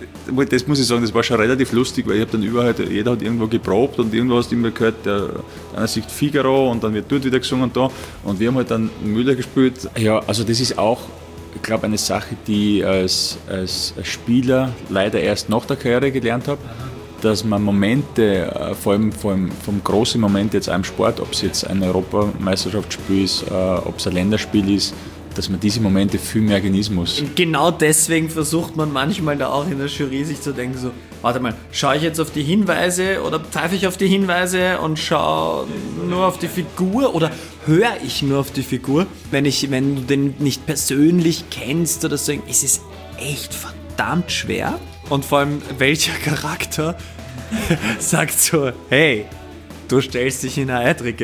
das muss ich sagen, das war schon relativ lustig, weil ich habe dann überall, jeder hat irgendwo geprobt und irgendwo hast du immer gehört, einer singt Figaro und dann wird dort wieder gesungen und da. Und wir haben halt dann Müller gespielt. Ja, also das ist auch, ich glaube, eine Sache, die ich als Spieler leider erst nach der Karriere gelernt habe, dass man Momente, vor allem vom großen Moment jetzt einem Sport, ob es jetzt ein Europameisterschaftsspiel ist, ob es ein Länderspiel ist, dass man diese Momente viel mehr genießen muss. Genau deswegen versucht man manchmal da auch in der Jury sich zu denken, so, warte mal, schaue ich jetzt auf die Hinweise oder pfeife ich auf die Hinweise und schaue nur auf die Figur oder höre ich nur auf die Figur? Wenn du den nicht persönlich kennst oder so, ist es echt verdammt schwer. Und vor allem, welcher Charakter sagt so, hey, du stellst dich in eine Eitrige.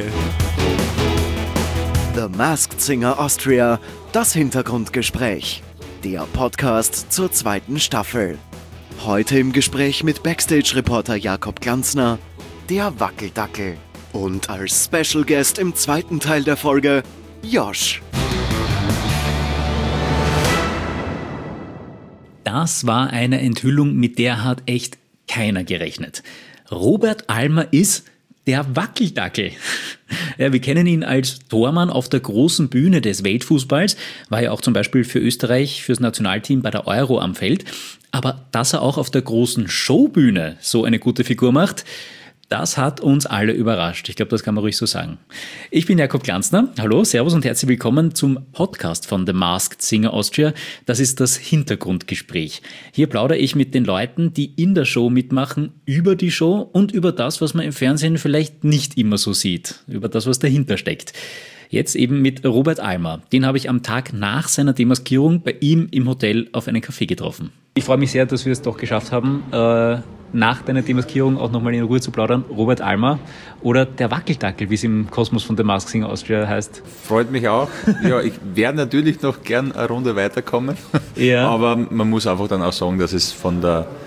The Masked Singer Austria, das Hintergrundgespräch. Der Podcast zur 2. Staffel. Heute im Gespräch mit Backstage-Reporter Jakob Glanzner, der Wackeldackel. Und als Special Guest im 2. Teil der Folge, Josh. Das war eine Enthüllung, mit der hat echt keiner gerechnet. Robert Almer ist der Wackeldackel. Ja, wir kennen ihn als Tormann auf der großen Bühne des Weltfußballs, war ja auch zum Beispiel für Österreich, fürs Nationalteam bei der Euro am Feld. Aber dass er auch auf der großen Showbühne so eine gute Figur macht, das hat uns alle überrascht. Ich glaube, das kann man ruhig so sagen. Ich bin Jakob Glanzner. Hallo, servus und herzlich willkommen zum Podcast von The Masked Singer Austria. Das ist das Hintergrundgespräch. Hier plaudere ich mit den Leuten, die in der Show mitmachen, über die Show und über das, was man im Fernsehen vielleicht nicht immer so sieht, über das, was dahinter steckt. Jetzt eben mit Robert Almer. Den habe ich am Tag nach seiner Demaskierung bei ihm im Hotel auf einen Café getroffen. Ich freue mich sehr, dass wir es doch geschafft haben, nach deiner Demaskierung auch nochmal in Ruhe zu plaudern. Robert Almer oder der Wackeldackel, wie es im Kosmos von The Masked Singer Austria heißt. Freut mich auch. Ja, ich werde natürlich noch gern eine Runde weiterkommen. Ja. Aber man muss einfach dann auch sagen, dass es vom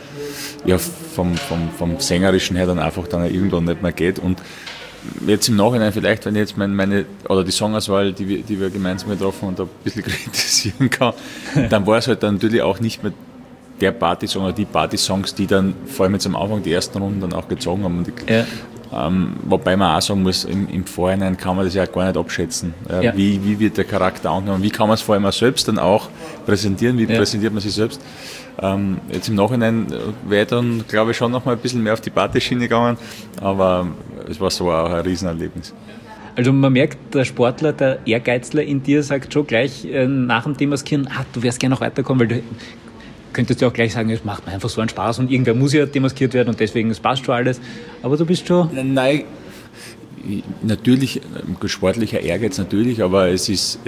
Sängerischen her dann einfach dann irgendwann nicht mehr geht. Und jetzt im Nachhinein vielleicht, wenn ich jetzt oder die Songauswahl, die wir gemeinsam getroffen und ein bisschen kritisieren kann, dann war es halt dann natürlich auch nicht mehr der Partysong oder die Partysongs, die dann vor allem jetzt am Anfang die ersten Runden dann auch gezogen haben. Wobei man auch sagen muss, im Vorhinein kann man das ja gar nicht abschätzen. Ja. Wie wird der Charakter angenommen? Wie kann man es vor allem auch selbst dann auch präsentieren? Wie präsentiert man sich selbst? Jetzt im Nachhinein wäre dann, glaube ich, schon noch mal ein bisschen mehr auf die Partyschiene gegangen, aber es war so auch ein Riesenerlebnis. Also man merkt, der Sportler, der Ehrgeizler in dir sagt schon gleich nach dem Demaskieren, du wärst gerne noch weiterkommen, weil du könntest ja auch gleich sagen, es macht mir einfach so einen Spaß und irgendwer muss ja demaskiert werden und deswegen, es passt schon alles. Aber du bist schon... Nein, natürlich, sportlicher Ehrgeiz natürlich, aber es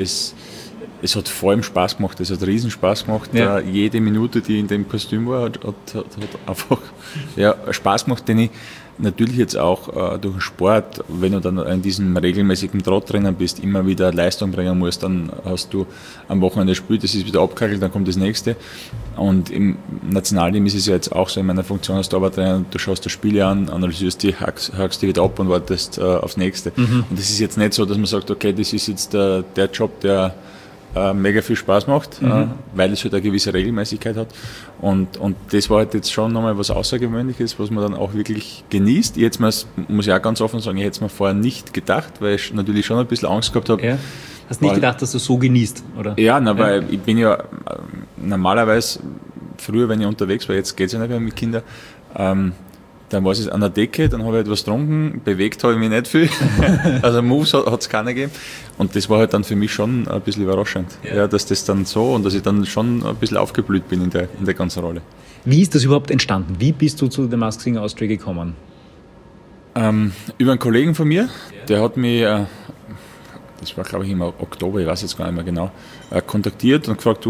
hat vor allem Spaß gemacht, es hat riesen Spaß gemacht. Ja. Jede Minute, die in dem Kostüm war, hat einfach Spaß gemacht, den ich natürlich jetzt auch durch den Sport, wenn du dann in diesem regelmäßigen Trott drinnen bist, immer wieder Leistung bringen musst, dann hast du am Wochenende gespielt, das ist wieder abgehackelt, dann kommt das nächste. Und im Nationalteam ist es ja jetzt auch so, in meiner Funktion als Torwarttrainer, du schaust das Spiel an, analysierst die, hackst die wieder ab und wartest aufs nächste. Mhm. Und das ist jetzt nicht so, dass man sagt, okay, das ist jetzt der Job, der mega viel Spaß macht, weil es halt eine gewisse Regelmäßigkeit hat. Und das war halt jetzt schon nochmal was Außergewöhnliches, was man dann auch wirklich genießt. Jetzt muss ich auch ganz offen sagen, ich hätte es mir vorher nicht gedacht, weil ich natürlich schon ein bisschen Angst gehabt habe. Ja. Hast nicht gedacht, dass du so genießt, oder? Ja, weil ich bin ja normalerweise, früher, wenn ich unterwegs war, jetzt geht es ja nicht mehr mit Kindern, dann war es an der Decke, dann habe ich etwas getrunken, bewegt habe ich mich nicht viel, also Moves hat es keiner gegeben und das war halt dann für mich schon ein bisschen überraschend, dass das dann so und dass ich dann schon ein bisschen aufgeblüht bin in der ganzen Rolle. Wie ist das überhaupt entstanden? Wie bist du zu The Masked Singer Austria gekommen? Über einen Kollegen von mir, der hat mich, das war glaube ich im Oktober, ich weiß jetzt gar nicht mehr genau, kontaktiert und gefragt,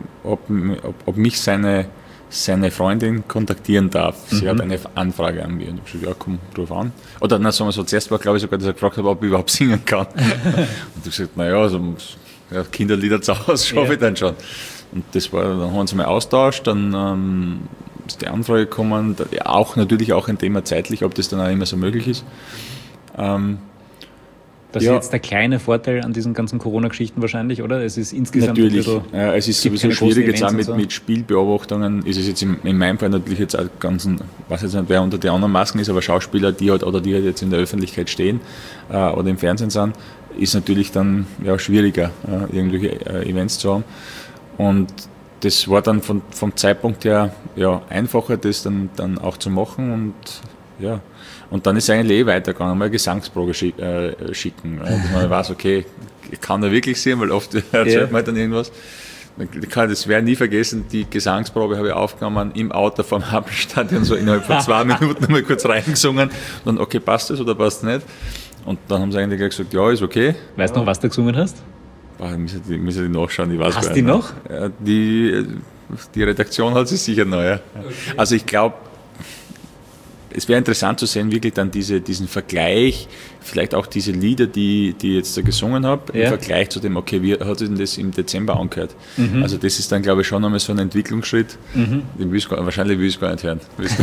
ob mich seine Freundin kontaktieren darf. Sie hat eine Anfrage an mich. Und ich habe gesagt, ja komm, ruf an. Oder na, sagen wir so, zuerst war glaube ich sogar, dass er gefragt hat, ob ich überhaupt singen kann. Und ich habe gesagt, naja, also, Kinderlieder zu Hause schaffe ich dann schon. Und dann haben wir uns mal austauscht, dann ist die Anfrage gekommen, natürlich auch ein Thema zeitlich, ob das dann auch immer so möglich ist. Das ist jetzt der kleine Vorteil an diesen ganzen Corona-Geschichten wahrscheinlich, oder? Es ist insgesamt natürlich, es ist sowieso schwierig jetzt auch mit Spielbeobachtungen. Ist es jetzt in meinem Fall natürlich jetzt auch ganz, ich weiß jetzt nicht, wer unter den anderen Masken ist, aber Schauspieler, die halt jetzt in der Öffentlichkeit stehen oder im Fernsehen sind, ist natürlich dann schwieriger, irgendwelche Events zu haben. Und das war dann vom Zeitpunkt her einfacher, das dann auch zu machen und dann ist es eigentlich weitergegangen, mal eine Gesangsprobe schicken, dass man weiß, okay, kann er wirklich sehen, weil oft erzählt man dann irgendwas. Das werde ich nie vergessen, die Gesangsprobe habe ich aufgenommen im Auto vom Happelstadion, so innerhalb von 2 Minuten mal kurz reingesungen und dann, okay, passt das oder passt nicht? Und dann haben sie eigentlich gesagt, ja, ist okay. Weißt du noch, was du gesungen hast? Ich muss die nachschauen, ich weiß Hast gar die nicht. noch? Ja, die Redaktion hat sie sicher noch, ja. Okay. Also ich glaube, es wäre interessant zu sehen, wirklich dann diesen Vergleich, vielleicht auch diese Lieder, die ich jetzt da gesungen habe, im Vergleich zu dem, okay, wie hat sich denn das im Dezember angehört? Also das ist dann, glaube ich, schon einmal so ein Entwicklungsschritt. Wahrscheinlich will ich es gar nicht hören.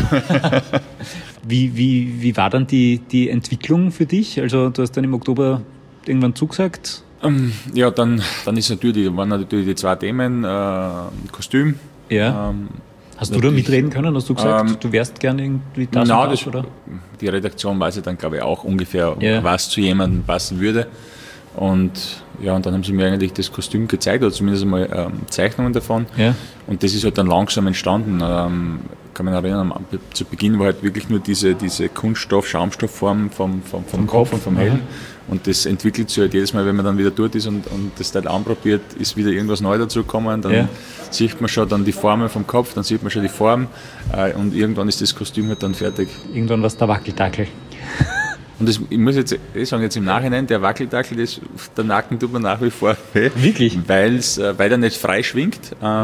Wie war dann die Entwicklung für dich? Also du hast dann im Oktober irgendwann zugesagt? Ja, dann waren natürlich die 2 Themen, Kostüm. Ja. Hast du da mitreden können? Hast du gesagt, du wärst gerne irgendwie das? Oder? Die Redaktion weiß ja dann, glaube ich, auch ungefähr, was zu jemandem passen würde. Und dann haben sie mir eigentlich das Kostüm gezeigt, oder zumindest einmal Zeichnungen davon. Ja. Und das ist halt dann langsam entstanden. Kann mich erinnern, zu Beginn war halt wirklich nur diese Kunststoff-Schaumstoffform vom Kopf und vom Helm. Und das entwickelt sich halt jedes Mal, wenn man dann wieder dort ist und das Teil anprobiert, ist wieder irgendwas Neues dazugekommen. Dann sieht man schon dann die Formen vom Kopf, dann sieht man schon die Form und irgendwann ist das Kostüm halt dann fertig. Irgendwann war es der Wackeldackel. Und ich muss jetzt sagen, jetzt im Nachhinein, der Wackeldackel, der Nacken tut mir nach wie vor weh. Wirklich? Weil er nicht frei schwingt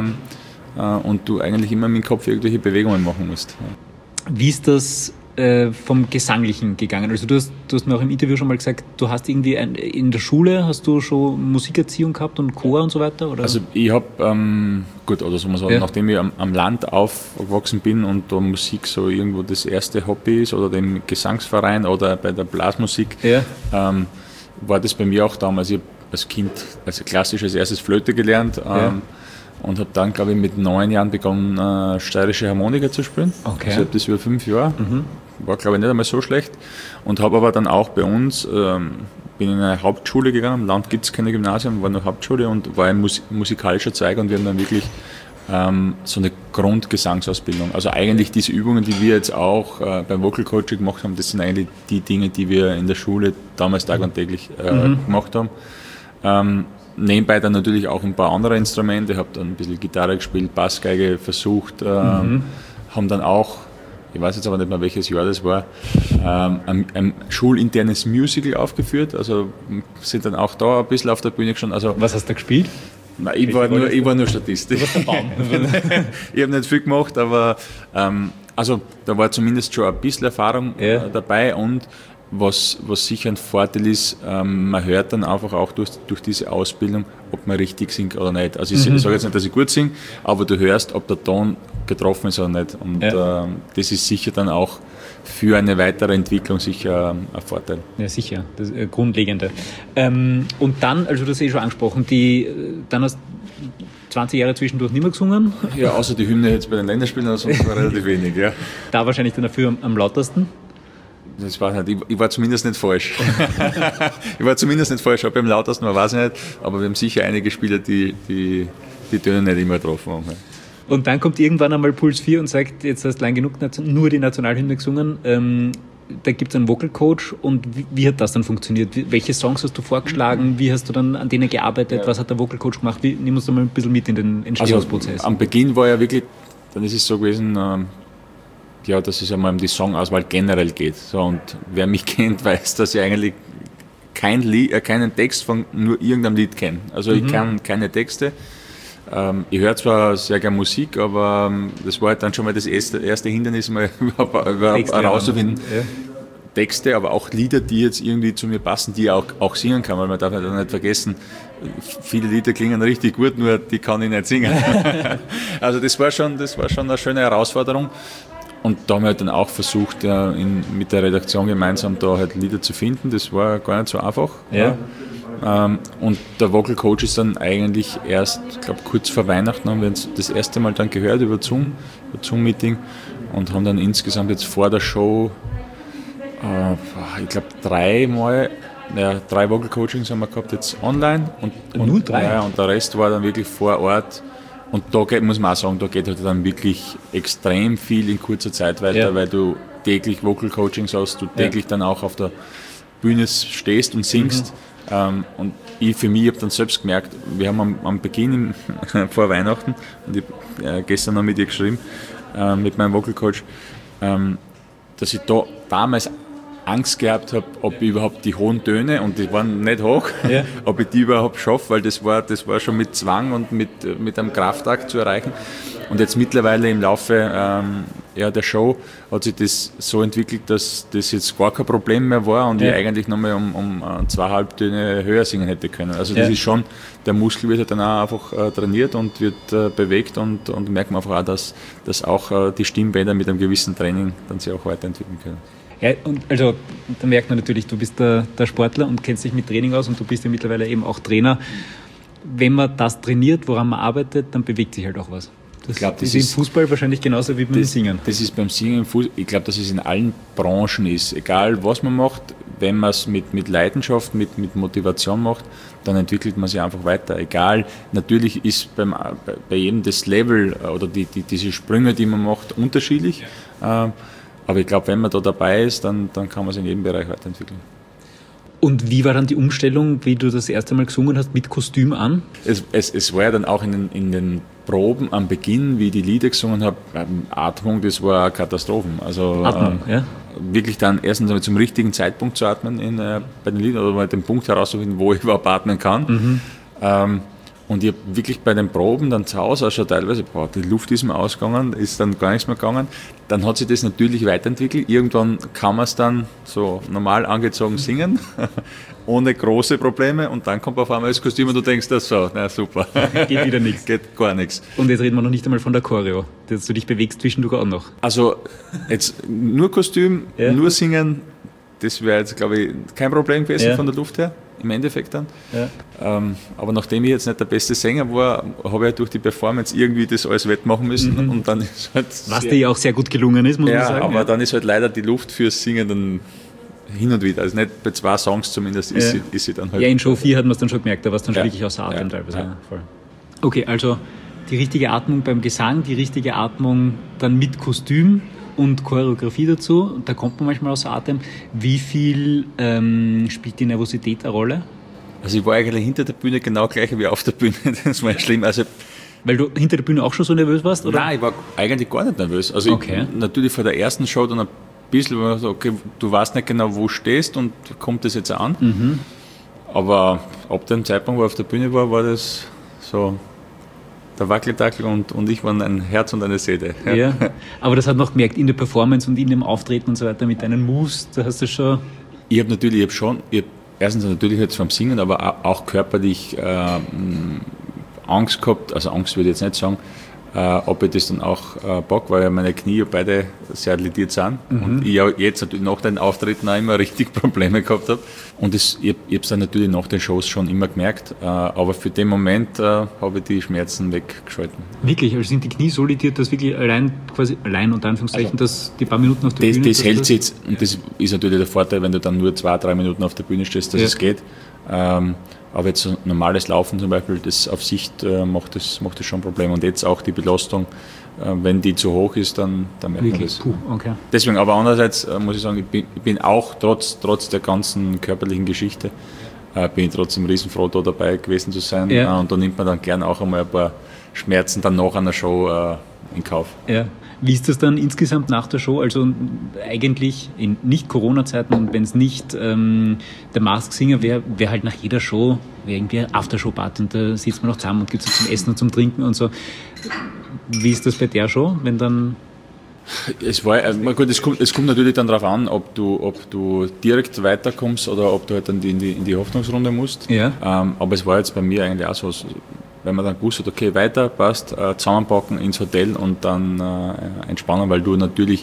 und du eigentlich immer mit dem Kopf irgendwelche Bewegungen machen musst. Wie ist das vom Gesanglichen gegangen? Also du hast mir auch im Interview schon mal gesagt, du hast irgendwie in der Schule, hast du schon Musikerziehung gehabt und Chor und so weiter? Oder? Also ich habe, nachdem ich am Land aufgewachsen bin und da Musik so irgendwo das erste Hobby ist oder dem Gesangsverein oder bei der Blasmusik, war das bei mir auch damals. Ich habe als Kind klassisch als erstes Flöte gelernt. Und habe dann, glaube ich, mit 9 Jahren begonnen, steirische Harmonika zu spielen. Okay. Also ich habe das über 5 Jahre. War, glaube ich, nicht einmal so schlecht. Und habe aber dann auch bei uns, bin in eine Hauptschule gegangen. Im Land gibt es keine Gymnasien, war nur Hauptschule und war ein musikalischer Zweig. Und wir haben dann wirklich so eine Grundgesangsausbildung. Also eigentlich diese Übungen, die wir jetzt auch beim Vocal Coaching gemacht haben, das sind eigentlich die Dinge, die wir in der Schule damals tag- und täglich gemacht haben. Nebenbei dann natürlich auch ein paar andere Instrumente. Ich habe dann ein bisschen Gitarre gespielt, Bassgeige versucht, haben dann auch, ich weiß jetzt aber nicht mehr welches Jahr das war, ein schulinternes Musical aufgeführt. Also sind dann auch da ein bisschen auf der Bühne gestanden. Also, was hast du gespielt? Nein, ich war nur Statist. Ich habe nicht viel gemacht, aber da war zumindest schon ein bisschen Erfahrung dabei und was sicher ein Vorteil ist, man hört dann einfach auch durch diese Ausbildung, ob man richtig singt oder nicht. Also ich sage jetzt nicht, dass ich gut singe, aber du hörst, ob der Ton getroffen ist oder nicht. Und das ist sicher dann auch für eine weitere Entwicklung sicher ein Vorteil. Ja, sicher, das ist Grundlegende. Und dann, also du hast schon angesprochen, dann hast 20 Jahre zwischendurch nicht mehr gesungen? Ja, außer die Hymne jetzt bei den Länderspielen, aber sonst war relativ wenig, ja. Da wahrscheinlich dann dafür am lautesten? Das war nicht. Ich war zumindest nicht falsch. Ob beim lautesten war, weiß ich nicht. Aber wir haben sicher einige Spieler, die Töne nicht immer getroffen haben. Und dann kommt irgendwann einmal Puls 4 und sagt, jetzt hast du lang genug nur die Nationalhymne gesungen. Da gibt es einen Vocal Coach. Und wie hat das dann funktioniert? Welche Songs hast du vorgeschlagen? Wie hast du dann an denen gearbeitet? Ja. Was hat der Vocal Coach gemacht? Nimm uns da mal ein bisschen mit in den Entstehungsprozess. Also, am Beginn war ja wirklich, dann ist es so gewesen, dass es einmal um die Songauswahl generell geht. So, und wer mich kennt, weiß, dass ich eigentlich keinen Text von nur irgendeinem Lied kenne. Also ich kann keine Texte. Ich höre zwar sehr gerne Musik, aber das war halt dann schon mal das erste Hindernis, mal überhaupt herauszufinden. Ja. Texte, aber auch Lieder, die jetzt irgendwie zu mir passen, die ich auch singen kann, weil man darf nicht vergessen, viele Lieder klingen richtig gut, nur die kann ich nicht singen. Also das war schon eine schöne Herausforderung. Und da haben wir halt dann auch versucht, mit der Redaktion gemeinsam da halt Lieder zu finden. Das war gar nicht so einfach. Ja. Und der Vocal Coach ist dann eigentlich erst, ich glaube kurz vor Weihnachten haben wir uns das erste Mal dann gehört über Zoom-Meeting und haben dann insgesamt jetzt vor der Show, ich glaube 3 Vocal Coachings haben wir gehabt jetzt online. Und nur 3? Ja, und der Rest war dann wirklich vor Ort. Und da muss man auch sagen, da geht halt dann wirklich extrem viel in kurzer Zeit weiter, weil du täglich Vocal Coachings hast, du täglich dann auch auf der Bühne stehst und singst. Und ich habe dann selbst gemerkt, wir haben am Beginn vor Weihnachten, und ich habe gestern noch mit ihr geschrieben, mit meinem Vocal Coach, dass ich da damals Angst gehabt habe, ob ich überhaupt die hohen Töne, und die waren nicht hoch, ob ich die überhaupt schaffe, weil das war schon mit Zwang und mit einem Kraftakt zu erreichen. Und jetzt mittlerweile im Laufe der Show hat sich das so entwickelt, dass das jetzt gar kein Problem mehr war und ich eigentlich nochmal um 2 Halbtöne höher singen hätte können. Also das ist schon, der Muskel wird dann auch einfach trainiert und wird bewegt und merkt man einfach auch, dass auch die Stimmbänder mit einem gewissen Training dann sich auch weiterentwickeln können. Ja, und also da merkt man natürlich, du bist der Sportler und kennst dich mit Training aus und du bist ja mittlerweile eben auch Trainer. Wenn man das trainiert, woran man arbeitet, dann bewegt sich halt auch was. Das ist im Fußball wahrscheinlich genauso wie beim Singen. Das ist beim Singen im Fußball, ich glaube, dass es in allen Branchen ist. Egal was man macht, wenn man es mit Leidenschaft, mit Motivation macht, dann entwickelt man sich einfach weiter. Egal, natürlich ist bei jedem das Level oder diese Sprünge, die man macht, unterschiedlich. Aber ich glaube, wenn man da dabei ist, dann kann man sich in jedem Bereich weiterentwickeln. Und wie war dann die Umstellung, wie du das erste Mal gesungen hast, mit Kostüm an? Es war ja dann auch in den Proben am Beginn, wie ich die Lieder gesungen habe, Atmung, das war Katastrophen. Also Atmung, wirklich dann erstens einmal zum richtigen Zeitpunkt zu atmen bei den Liedern oder mal den Punkt herauszufinden, wo ich überhaupt atmen kann. Und ich habe wirklich bei den Proben dann zu Hause auch schon teilweise, die Luft ist mir ausgegangen, ist dann gar nichts mehr gegangen. Dann hat sich das natürlich weiterentwickelt. Irgendwann kann man es dann so normal angezogen singen, ohne große Probleme. Und dann kommt auf einmal das Kostüm und du denkst, das so, na super. Geht wieder nichts. Geht gar nichts. Und jetzt reden wir noch nicht einmal von der Choreo, dass du dich bewegst zwischendurch auch noch. Also jetzt nur Kostüm, nur singen, das wäre jetzt, glaube ich, kein Problem gewesen von der Luft her. Im Endeffekt dann. Aber nachdem ich jetzt nicht der beste Sänger war, habe ich durch die Performance irgendwie das alles wettmachen müssen. Und dann ist halt was dir ja auch sehr gut gelungen ist, muss man sagen. Aber dann ist halt leider die Luft fürs Singen dann hin und wieder. Also nicht bei 2 Songs zumindest ist sie dann halt. Ja, in Show 4 hat man es dann schon gemerkt, da war es dann schon wirklich außer Atem teilweise. Ja. Voll. Okay, also die richtige Atmung beim Gesang, die richtige Atmung dann mit Kostüm und Choreografie dazu, da kommt man manchmal außer Atem. Wie viel spielt die Nervosität eine Rolle? Also ich war eigentlich hinter der Bühne genau gleich wie auf der Bühne, das war schlimm. Also, weil du hinter der Bühne auch schon so nervös warst? Oder? Nein, ich war eigentlich gar nicht nervös. Also ich, natürlich vor der ersten Show dann ein bisschen, okay, du weißt nicht genau, wo du stehst und kommt das jetzt an. Aber ab dem Zeitpunkt, wo ich auf der Bühne war das so... Der Wackeldackel und ich waren ein Herz und eine Seele. Ja, aber das hat man auch gemerkt in der Performance und in dem Auftreten und so weiter mit deinen Moves, da hast du schon... Ich habe erstens natürlich jetzt vom Singen, aber auch körperlich Angst gehabt, also Angst würde ich jetzt nicht sagen, ob ich das dann auch pack, weil ja meine Knie beide sehr lediert sind und ich ja jetzt natürlich nach den Auftritten auch immer richtig Probleme gehabt habe. Und ich habe es dann natürlich nach den Shows schon immer gemerkt, aber für den Moment habe ich die Schmerzen weggeschalten. Wirklich? Also sind die Knie so lediert, dass wirklich allein unter Anführungszeichen, also, dass die paar Minuten auf der Bühne... Das hält sich jetzt, und das ist natürlich der Vorteil, wenn du dann nur 2-3 Minuten auf der Bühne stehst, dass es geht. Aber jetzt so normales Laufen zum Beispiel, das auf Sicht macht das schon Probleme. Und jetzt auch die Belastung, wenn die zu hoch ist, dann merkt man das. Okay. Deswegen, aber andererseits muss ich sagen, ich bin auch trotz der ganzen körperlichen Geschichte, bin ich trotzdem riesenfroh, da dabei gewesen zu sein. Ja. Und da nimmt man dann gern auch einmal ein paar Schmerzen dann nach einer Show in Kauf. Ja. Wie ist das dann insgesamt nach der Show? Also eigentlich in Nicht-Corona-Zeiten und wenn es nicht der Masked Singer wäre, wäre halt nach jeder Show irgendwie Aftershow-Party und da sitzt man noch zusammen und gibt es zum Essen und zum Trinken und so. Wie ist das bei der Show, wenn dann... Es kommt natürlich dann darauf an, ob du direkt weiterkommst oder ob du halt dann in die Hoffnungsrunde musst. Ja. Aber es war jetzt bei mir eigentlich auch so, wenn man dann gewusst hat, okay, weiter, passt, zusammenpacken ins Hotel und dann entspannen, weil du natürlich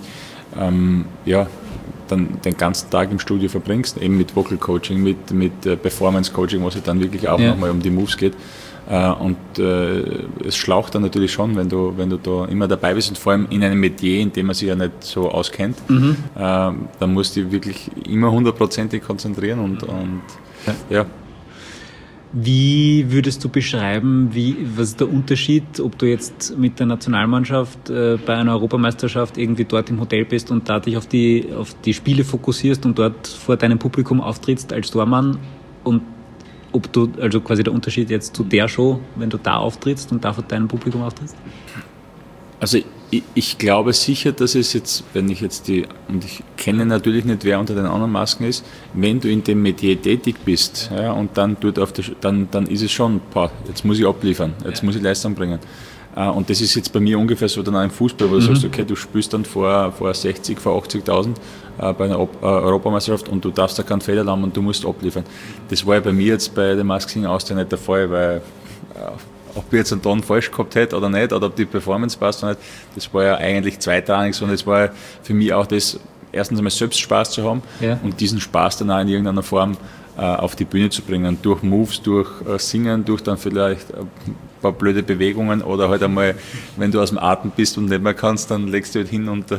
dann den ganzen Tag im Studio verbringst, eben mit Vocal Coaching, mit Performance Coaching, wo es dann wirklich auch nochmal um die Moves geht. Und es schlaucht dann natürlich schon, wenn du da immer dabei bist und vor allem in einem Metier, in dem man sich ja nicht so auskennt, dann musst du wirklich immer 100% konzentrieren und ja. Wie würdest du beschreiben, was ist der Unterschied, ob du jetzt mit der Nationalmannschaft bei einer Europameisterschaft irgendwie dort im Hotel bist und da dich auf die Spiele fokussierst und dort vor deinem Publikum auftrittst als Tormann, und ob du, also quasi der Unterschied jetzt zu der Show, wenn du da auftrittst und da vor deinem Publikum auftrittst? Also ich glaube sicher, dass es jetzt, wenn ich jetzt und ich kenne natürlich nicht, wer unter den anderen Masken ist, wenn du in dem Metier tätig bist, ja, und dann dann ist es schon, jetzt muss ich abliefern, jetzt muss ich Leistung bringen. Und das ist jetzt bei mir ungefähr so dann auch im Fußball, wo du sagst, okay, du spielst dann vor 60, vor 80.000 bei einer Europameisterschaft und du darfst da keinen Fehler haben und du musst abliefern. Das war ja bei mir jetzt bei der Mask Singer Austria nicht der Fall, weil ob ich jetzt einen Ton falsch gehabt hätte oder nicht, oder ob die Performance passt oder nicht, das war ja eigentlich zweitrangig, sondern es war ja für mich auch das, erstens einmal selbst Spaß zu haben und diesen Spaß dann auch in irgendeiner Form auf die Bühne zu bringen, durch Moves, durch Singen, durch dann vielleicht ein paar blöde Bewegungen oder halt einmal, wenn du aus dem Atem bist und nicht mehr kannst, dann legst du halt hin und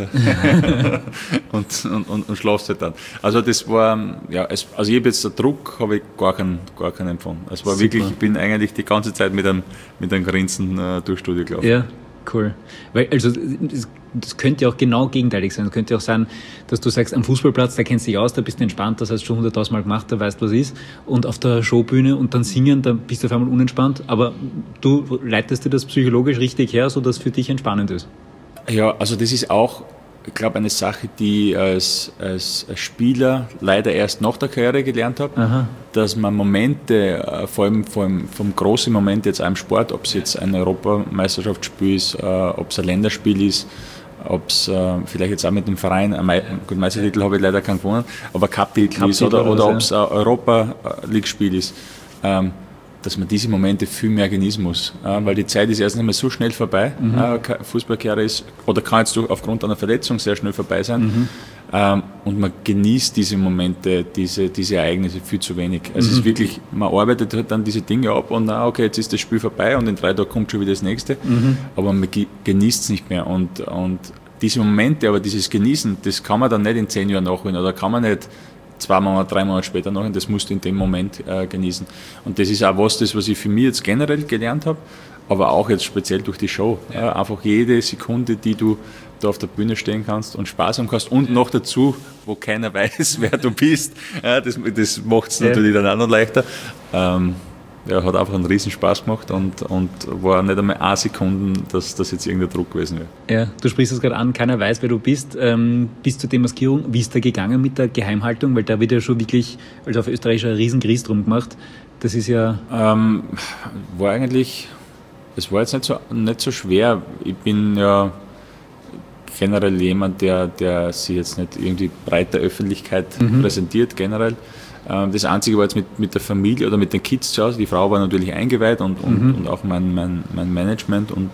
schlafst halt dann. Also das war, also ich habe jetzt den Druck, habe ich gar keinen empfunden. Es war super. Wirklich, ich bin eigentlich die ganze Zeit mit einem Grinsen durchs Studio gelaufen. Ja, cool. Weil, also das könnte ja auch genau gegenteilig sein. Es könnte ja auch sein, dass du sagst, am Fußballplatz, da kennst du dich aus, da bist du entspannt, das hast du schon 100.000 Mal gemacht, da weißt du, was ist. Und auf der Showbühne und dann singen, da bist du auf einmal unentspannt. Aber du leitest dir das psychologisch richtig her, sodass es für dich entspannend ist. Ja, also das ist auch, ich glaube, eine Sache, die ich als Spieler leider erst nach der Karriere gelernt habe, dass man Momente, vor allem vom großen Moment jetzt auch im Sport, ob es jetzt ein Europameisterschaftsspiel ist, ob es ein Länderspiel ist, ob es vielleicht jetzt auch mit dem Verein, gut, Meistertitel habe ich leider keinen gewonnen, aber Cup-Titel ist oder ob es ein Europa-League-Spiel ist, dass man diese Momente viel mehr genießen muss, weil die Zeit ist erst einmal so schnell vorbei, Fußballkarriere ist, oder kann jetzt aufgrund einer Verletzung sehr schnell vorbei sein, und man genießt diese Momente, diese Ereignisse viel zu wenig. Es ist wirklich, man arbeitet halt dann diese Dinge ab und okay, jetzt ist das Spiel vorbei und in 3 Tagen kommt schon wieder das nächste, aber man genießt es nicht mehr und diese Momente, aber dieses Genießen, das kann man dann nicht in 10 Jahren nachholen oder kann man nicht 2 Monate, 3 Monate später nachholen, das musst du in dem Moment genießen. Und das ist auch was ich für mich jetzt generell gelernt habe, aber auch jetzt speziell durch die Show. Ja, einfach jede Sekunde, die du da auf der Bühne stehen kannst und Spaß haben kannst und noch dazu, wo keiner weiß, wer du bist, das macht es natürlich dann auch noch leichter. Hat einfach einen riesen Spaß gemacht und war nicht einmal 1 Sekunde, dass das jetzt irgendein Druck gewesen wäre. Ja, du sprichst es gerade an, keiner weiß, wer du bist. Bis zur Demaskierung, wie ist da gegangen mit der Geheimhaltung? Weil da wird ja schon wirklich, also auf Österreich, ein riesen Gries drum gemacht. Das ist ja... Es war jetzt nicht so schwer. Ich bin ja generell jemand, der sich jetzt nicht irgendwie breiter Öffentlichkeit präsentiert, generell. Das Einzige war jetzt mit der Familie oder mit den Kids zu Hause. Die Frau war natürlich eingeweiht und auch mein Management und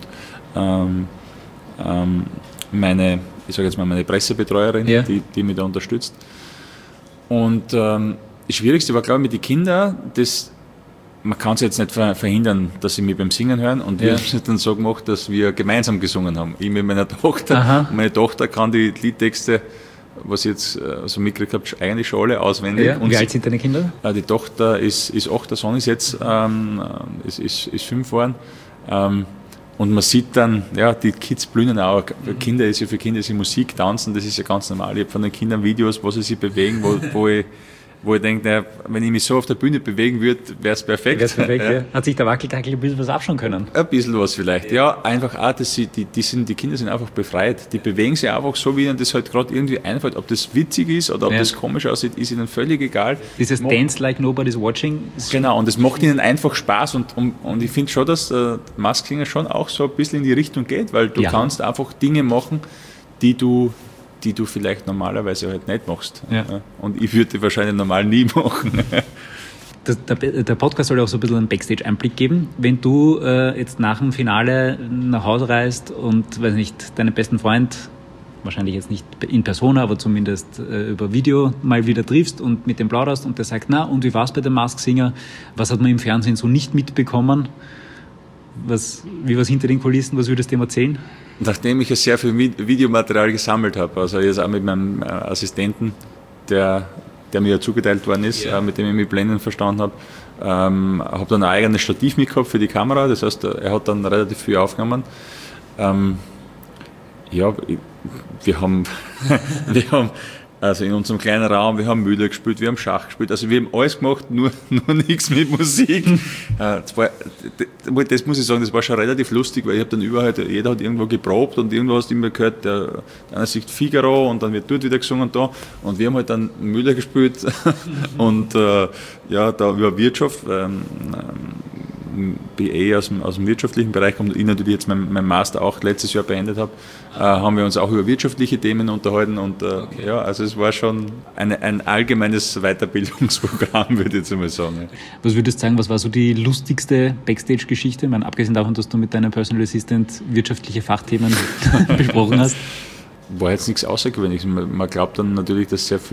meine Pressebetreuerin, die mich da unterstützt. Und das Schwierigste war, glaube ich, mit den Kindern, man kann es jetzt nicht verhindern, dass sie mich beim Singen hören und wir haben es dann so gemacht, dass wir gemeinsam gesungen haben. Ich mit meiner Tochter. Und meine Tochter kann die Liedtexte, was ich jetzt so mitgekriegt habe, eigentlich schon alle auswendig. Ja. Wie alt sind deine Kinder? Die Tochter ist 8, der Sohn ist jetzt ist 5 geworden. Und man sieht dann, die Kids blühen auch. Für Kinder ist die Musik, Tanzen, das ist ja ganz normal. Ich habe von den Kindern Videos, wo sie sich bewegen, wo ich denke, wenn ich mich so auf der Bühne bewegen würde, wäre es perfekt. Ja. Hat sich der Wackeltackel ein bisschen was abschauen können? Ein bisschen was vielleicht, einfach auch, dass die Kinder sind einfach befreit. Die bewegen sich einfach so, wie ihnen das halt gerade irgendwie einfällt. Ob das witzig ist oder ob das komisch aussieht, ist ihnen völlig egal. Dieses Dance like nobody's watching. Genau, und es macht ihnen einfach Spaß und ich finde schon, dass Mask Singer schon auch so ein bisschen in die Richtung geht, weil du kannst einfach Dinge machen, die du vielleicht normalerweise halt nicht machst. Ja. Und ich würde die wahrscheinlich normal nie machen. Der Podcast soll auch so ein bisschen einen Backstage-Einblick geben. Wenn du jetzt nach dem Finale nach Hause reist und, weiß nicht, deinen besten Freund, wahrscheinlich jetzt nicht in Persona, aber zumindest über Video mal wieder triffst und mit dem plauderst und der sagt, na, und wie war's bei dem Masked Singer? Was hat man im Fernsehen so nicht mitbekommen? Wie war's hinter den Kulissen? Was würdest du ihm erzählen? Nachdem ich ja sehr viel Videomaterial gesammelt habe, also jetzt auch mit meinem Assistenten, der mir ja zugeteilt worden ist, mit dem ich mich blendend verstanden habe, habe dann ein eigenes Stativ mitgehabt für die Kamera, das heißt, er hat dann relativ viel aufgenommen. Wir haben also in unserem kleinen Raum, wir haben Mühle gespielt, wir haben Schach gespielt, also wir haben alles gemacht, nur nichts mit Musik. Das muss ich sagen, das war schon relativ lustig, weil ich habe dann überall, jeder hat irgendwo geprobt und irgendwo hast du immer gehört, der einer singt Figaro und dann wird dort wieder gesungen und da, und wir haben halt dann Mühle gespielt und da über Wirtschaft, BA aus dem wirtschaftlichen Bereich kommt, ich natürlich jetzt mein Master auch letztes Jahr beendet habe, haben wir uns auch über wirtschaftliche Themen unterhalten und also es war schon ein allgemeines Weiterbildungsprogramm, würde ich jetzt einmal sagen. Was würdest du sagen, was war so die lustigste Backstage-Geschichte? Ich meine, abgesehen davon, dass du mit deinem Personal Assistant wirtschaftliche Fachthemen besprochen hast. War jetzt nichts Außergewöhnliches. Man glaubt dann natürlich, dass so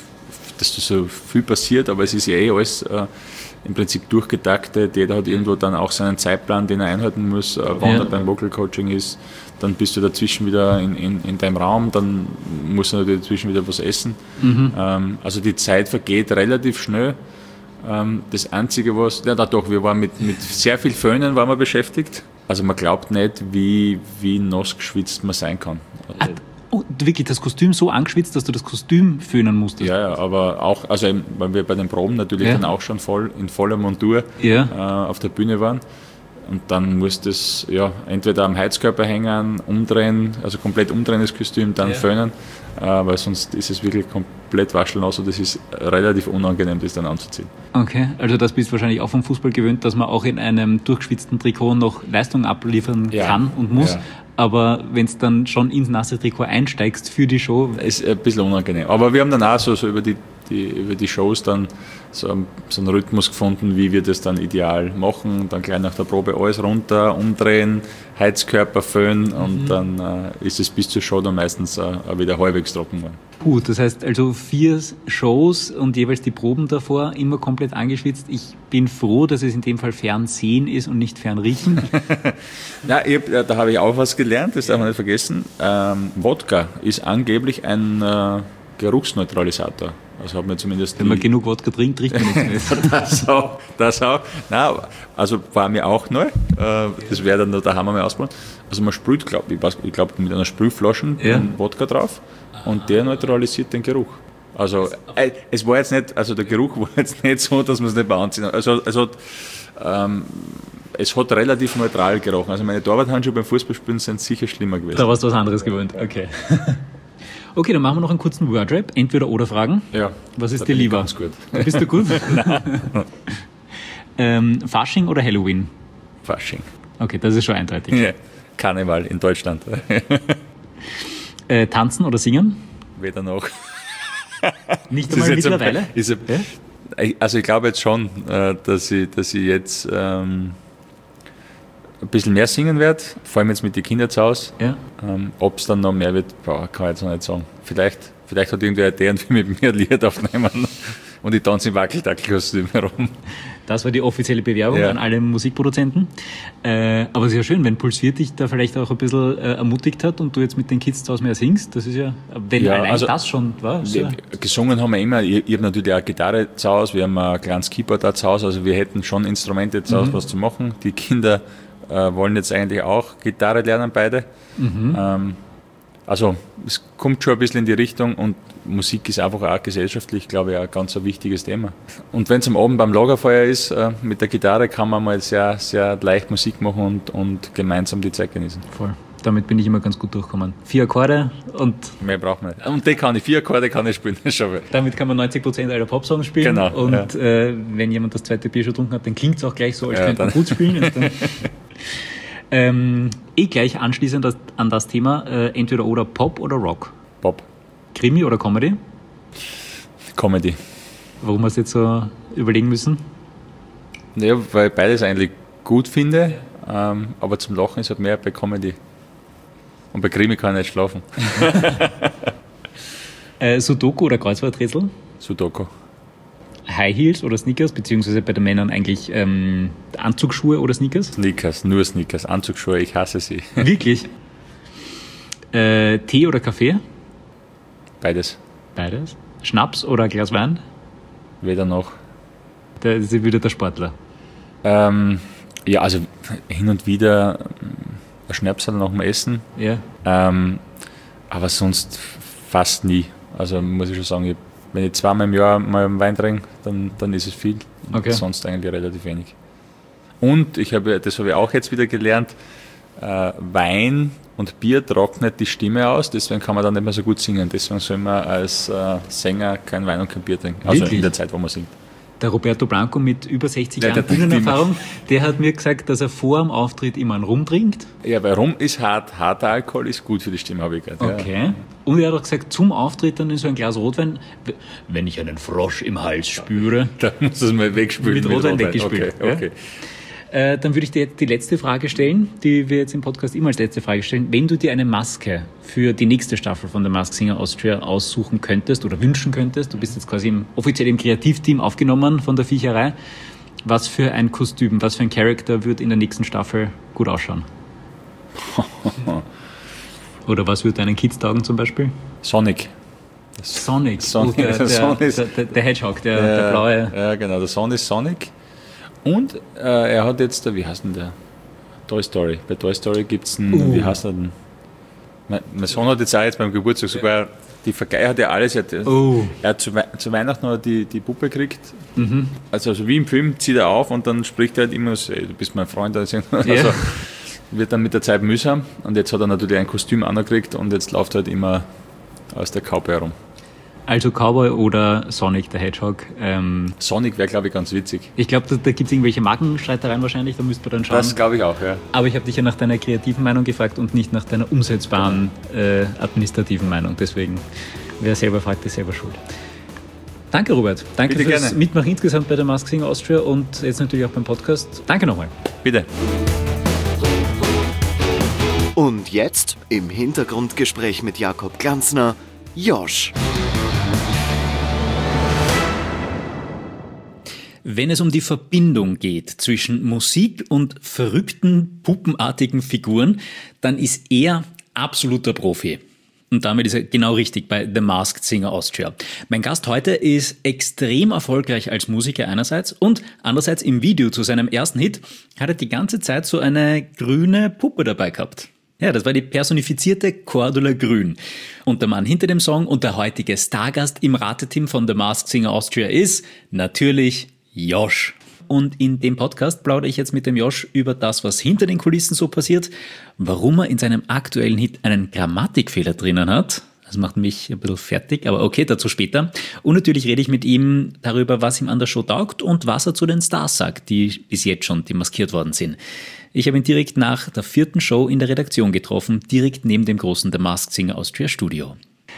viel passiert, aber es ist ja alles im Prinzip durchgetaktet. Jeder hat irgendwo dann auch seinen Zeitplan, den er einhalten muss, wann er beim Vocal Coaching ist. Dann bist du dazwischen wieder in deinem Raum, dann musst du natürlich dazwischen wieder was essen. Also die Zeit vergeht relativ schnell. Das Einzige wir waren mit sehr viel Föhnen waren wir beschäftigt. Also man glaubt nicht, wie nass geschwitzt man sein kann. Wirklich das Kostüm so angeschwitzt, dass du das Kostüm föhnen musstest? Ja, aber auch, also weil wir bei den Proben natürlich dann auch schon in voller Montur auf der Bühne waren. Und dann musst du es entweder am Heizkörper hängen, umdrehen, also komplett umdrehen das Kostüm, dann föhnen, weil sonst ist es wirklich komplett waschelnass und das ist relativ unangenehm, das dann anzuziehen. Okay, also das bist du wahrscheinlich auch vom Fußball gewöhnt, dass man auch in einem durchgeschwitzten Trikot noch Leistung abliefern kann und muss. Ja. Aber wenn du dann schon ins nasse Trikot einsteigst für die Show... Ist ein bisschen unangenehm. Aber wir haben dann auch so über die Shows dann so einen Rhythmus gefunden, wie wir das dann ideal machen. Dann gleich nach der Probe alles runter, umdrehen, Heizkörper föhnen und dann ist es bis zur Show dann meistens wieder halbwegs trocken geworden. Gut, das heißt also 4 Shows und jeweils die Proben davor, immer komplett angeschwitzt. Ich bin froh, dass es in dem Fall Fernsehen ist und nicht Fernriechen. Ja, da habe ich auch was gelernt, das darf man nicht vergessen. Wodka ist angeblich ein Geruchsneutralisator. Also hat man zumindest wenn man genug Wodka trinkt, riecht man nichts mehr. Das auch. Nein, also war mir auch neu. Das wäre dann daheim mal ausprobieren. Also man sprüht, ich glaube mit einer Sprühflasche Wodka drauf und der neutralisiert den Geruch. Also es war jetzt nicht, also der Geruch war jetzt nicht so, dass man es nicht mehr anziehen. Also es hat relativ neutral gerochen. Also meine Torwarthandschuhe beim Fußballspielen sind sicher schlimmer gewesen. Da warst du was anderes gewöhnt, okay. Okay, dann machen wir noch einen kurzen Wordrap. Entweder oder Fragen. Ja. Was ist dir lieber? Ganz gut. Bist du gut? Fasching oder Halloween? Fasching. Okay, das ist schon eindeutig. Ja. Karneval in Deutschland. Tanzen oder singen? Weder noch. Nicht einmal mittlerweile? Also ich glaube jetzt schon, dass ich jetzt ein bisschen mehr singen werde, vor allem jetzt mit den Kindern zu Hause. Ja. Ob es dann noch mehr wird, kann ich jetzt noch nicht sagen. Vielleicht hat irgendwer Idee und will mit mir ein Lied aufnehmen und ich tanze im Wackeldackelkostüm herum. Das war die offizielle Bewerbung an alle Musikproduzenten. Aber es ist ja schön, wenn Puls 4 dich da vielleicht auch ein bisschen ermutigt hat und du jetzt mit den Kids zu Hause mehr singst. Das ist ja, wenn allein also, das schon war. Gesungen haben wir immer. Ich habe natürlich auch Gitarre zu Hause, wir haben ein kleines Keyboard da zu Hause, also wir hätten schon Instrumente zu Hause, was zu machen. Die Kinder wollen jetzt eigentlich auch Gitarre lernen, beide. Also es kommt schon ein bisschen in die Richtung und Musik ist einfach auch gesellschaftlich, glaube ich, ein ganz ein wichtiges Thema. Und wenn es am Abend beim Lagerfeuer ist, mit der Gitarre kann man mal sehr, sehr leicht Musik machen und gemeinsam die Zeit genießen. Voll. Damit bin ich immer ganz gut durchgekommen. 4 Akkorde und... Mehr braucht man nicht. Und 4 Akkorde kann ich spielen. Damit kann man 90% aller Popsongs spielen. Genau. Und wenn jemand das zweite Bier schon getrunken hat, dann klingt es auch gleich so, als könnte man gut spielen. Gleich anschließend an das Thema, entweder oder Pop oder Rock? Pop. Krimi oder Comedy? Comedy. Warum hast du jetzt so überlegen müssen? Ja, weil ich beides eigentlich gut finde, aber zum Lachen ist halt mehr bei Comedy. Und bei Krimi kann ich nicht schlafen. Sudoku oder Kreuzworträtsel? Sudoku. High Heels oder Sneakers, beziehungsweise bei den Männern eigentlich Anzugsschuhe oder Sneakers? Sneakers, nur Sneakers. Anzugsschuhe, ich hasse sie. Wirklich? Tee oder Kaffee? Beides. Beides. Schnaps oder ein Glas Wein? Weder noch. Das ist wieder der Sportler. Ja, also hin und wieder ein Schnapsal nach dem Essen, Ja. aber sonst fast nie. Also muss ich schon sagen, wenn ich zweimal im Jahr mal einen Wein trinke, dann ist es viel. Okay. Sonst eigentlich relativ wenig. Und das habe ich auch jetzt wieder gelernt, Wein und Bier trocknet die Stimme aus, deswegen kann man dann nicht mehr so gut singen. Deswegen soll man als Sänger kein Wein und kein Bier trinken. Also Wirklich? in der Zeit, wo man singt. Der Roberto Blanco mit über 60 Ja, Jahren der trinkt Bühnenerfahrung, der hat mir gesagt, dass er vor dem Auftritt immer einen Rum trinkt. Ja, weil Rum ist hart, harter Alkohol ist gut für die Stimme, habe ich gehört. Ja. Okay. Und er hat auch gesagt, zum Auftritt dann in so ein Glas Rotwein, wenn ich einen Frosch im Hals spüre. Da muss es mal wegspülen. Mit Rotwein weggespült. Okay. Dann würde ich dir jetzt die letzte Frage stellen, die wir jetzt im Podcast immer als letzte Frage stellen. Wenn du dir eine Maske für die nächste Staffel von The Masked Singer Austria aussuchen könntest oder wünschen könntest, du bist jetzt quasi offiziell im Kreativteam aufgenommen von der Viecherei, was für ein Kostüm, was für ein Charakter wird in der nächsten Staffel gut ausschauen? Oder was würde deinen Kids taugen zum Beispiel? Sonic. Sonic. Sonic. Der Hedgehog, der blaue. Ja, genau, der Sohn ist Sonic. Und er hat jetzt, wie heißt denn der? Toy Story. Bei Toy Story gibt es einen, wie heißt der denn? Mein Sohn hat jetzt auch jetzt beim Geburtstag sogar, die Vergeier hat ja alles, er hat zu Weihnachten noch die Puppe gekriegt. Mhm. Also wie im Film zieht er auf und dann spricht er halt immer so, ey, du bist mein Freund. Also wird dann mit der Zeit mühsam und jetzt hat er natürlich ein Kostüm angekriegt und jetzt läuft er halt immer aus der Kaupe herum. Also Cowboy oder Sonic the Hedgehog. Sonic wäre, glaube ich, ganz witzig. Ich glaube, da gibt es irgendwelche Markenstreitereien wahrscheinlich, da müsste man dann schauen. Das glaube ich auch, ja. Aber ich habe dich ja nach deiner kreativen Meinung gefragt und nicht nach deiner umsetzbaren administrativen Meinung. Deswegen, wer selber fragt, ist selber schuld. Danke, Robert. Danke Bitte fürs gerne. Mitmachen insgesamt bei der Masked Singer Austria und jetzt natürlich auch beim Podcast. Danke nochmal. Bitte. Und jetzt im Hintergrundgespräch mit Jakob Glanzner, Josh. Wenn es um die Verbindung geht zwischen Musik und verrückten, puppenartigen Figuren, dann ist er absoluter Profi. Und damit ist er genau richtig bei The Masked Singer Austria. Mein Gast heute ist extrem erfolgreich als Musiker einerseits und andererseits im Video zu seinem ersten Hit hat er die ganze Zeit so eine grüne Puppe dabei gehabt. Ja, das war die personifizierte Cordula Grün. Und der Mann hinter dem Song und der heutige Stargast im Rateteam von The Masked Singer Austria ist natürlich Josh. Und in dem Podcast plaudere ich jetzt mit dem Josh über das, was hinter den Kulissen so passiert, warum er in seinem aktuellen Hit einen Grammatikfehler drinnen hat. Das macht mich ein bisschen fertig, aber okay, dazu später. Und natürlich rede ich mit ihm darüber, was ihm an der Show taugt und was er zu den Stars sagt, die bis jetzt schon demaskiert worden sind. Ich habe ihn direkt nach der 4. Show in der Redaktion getroffen, direkt neben dem großen The Masked Singer Austria Studio.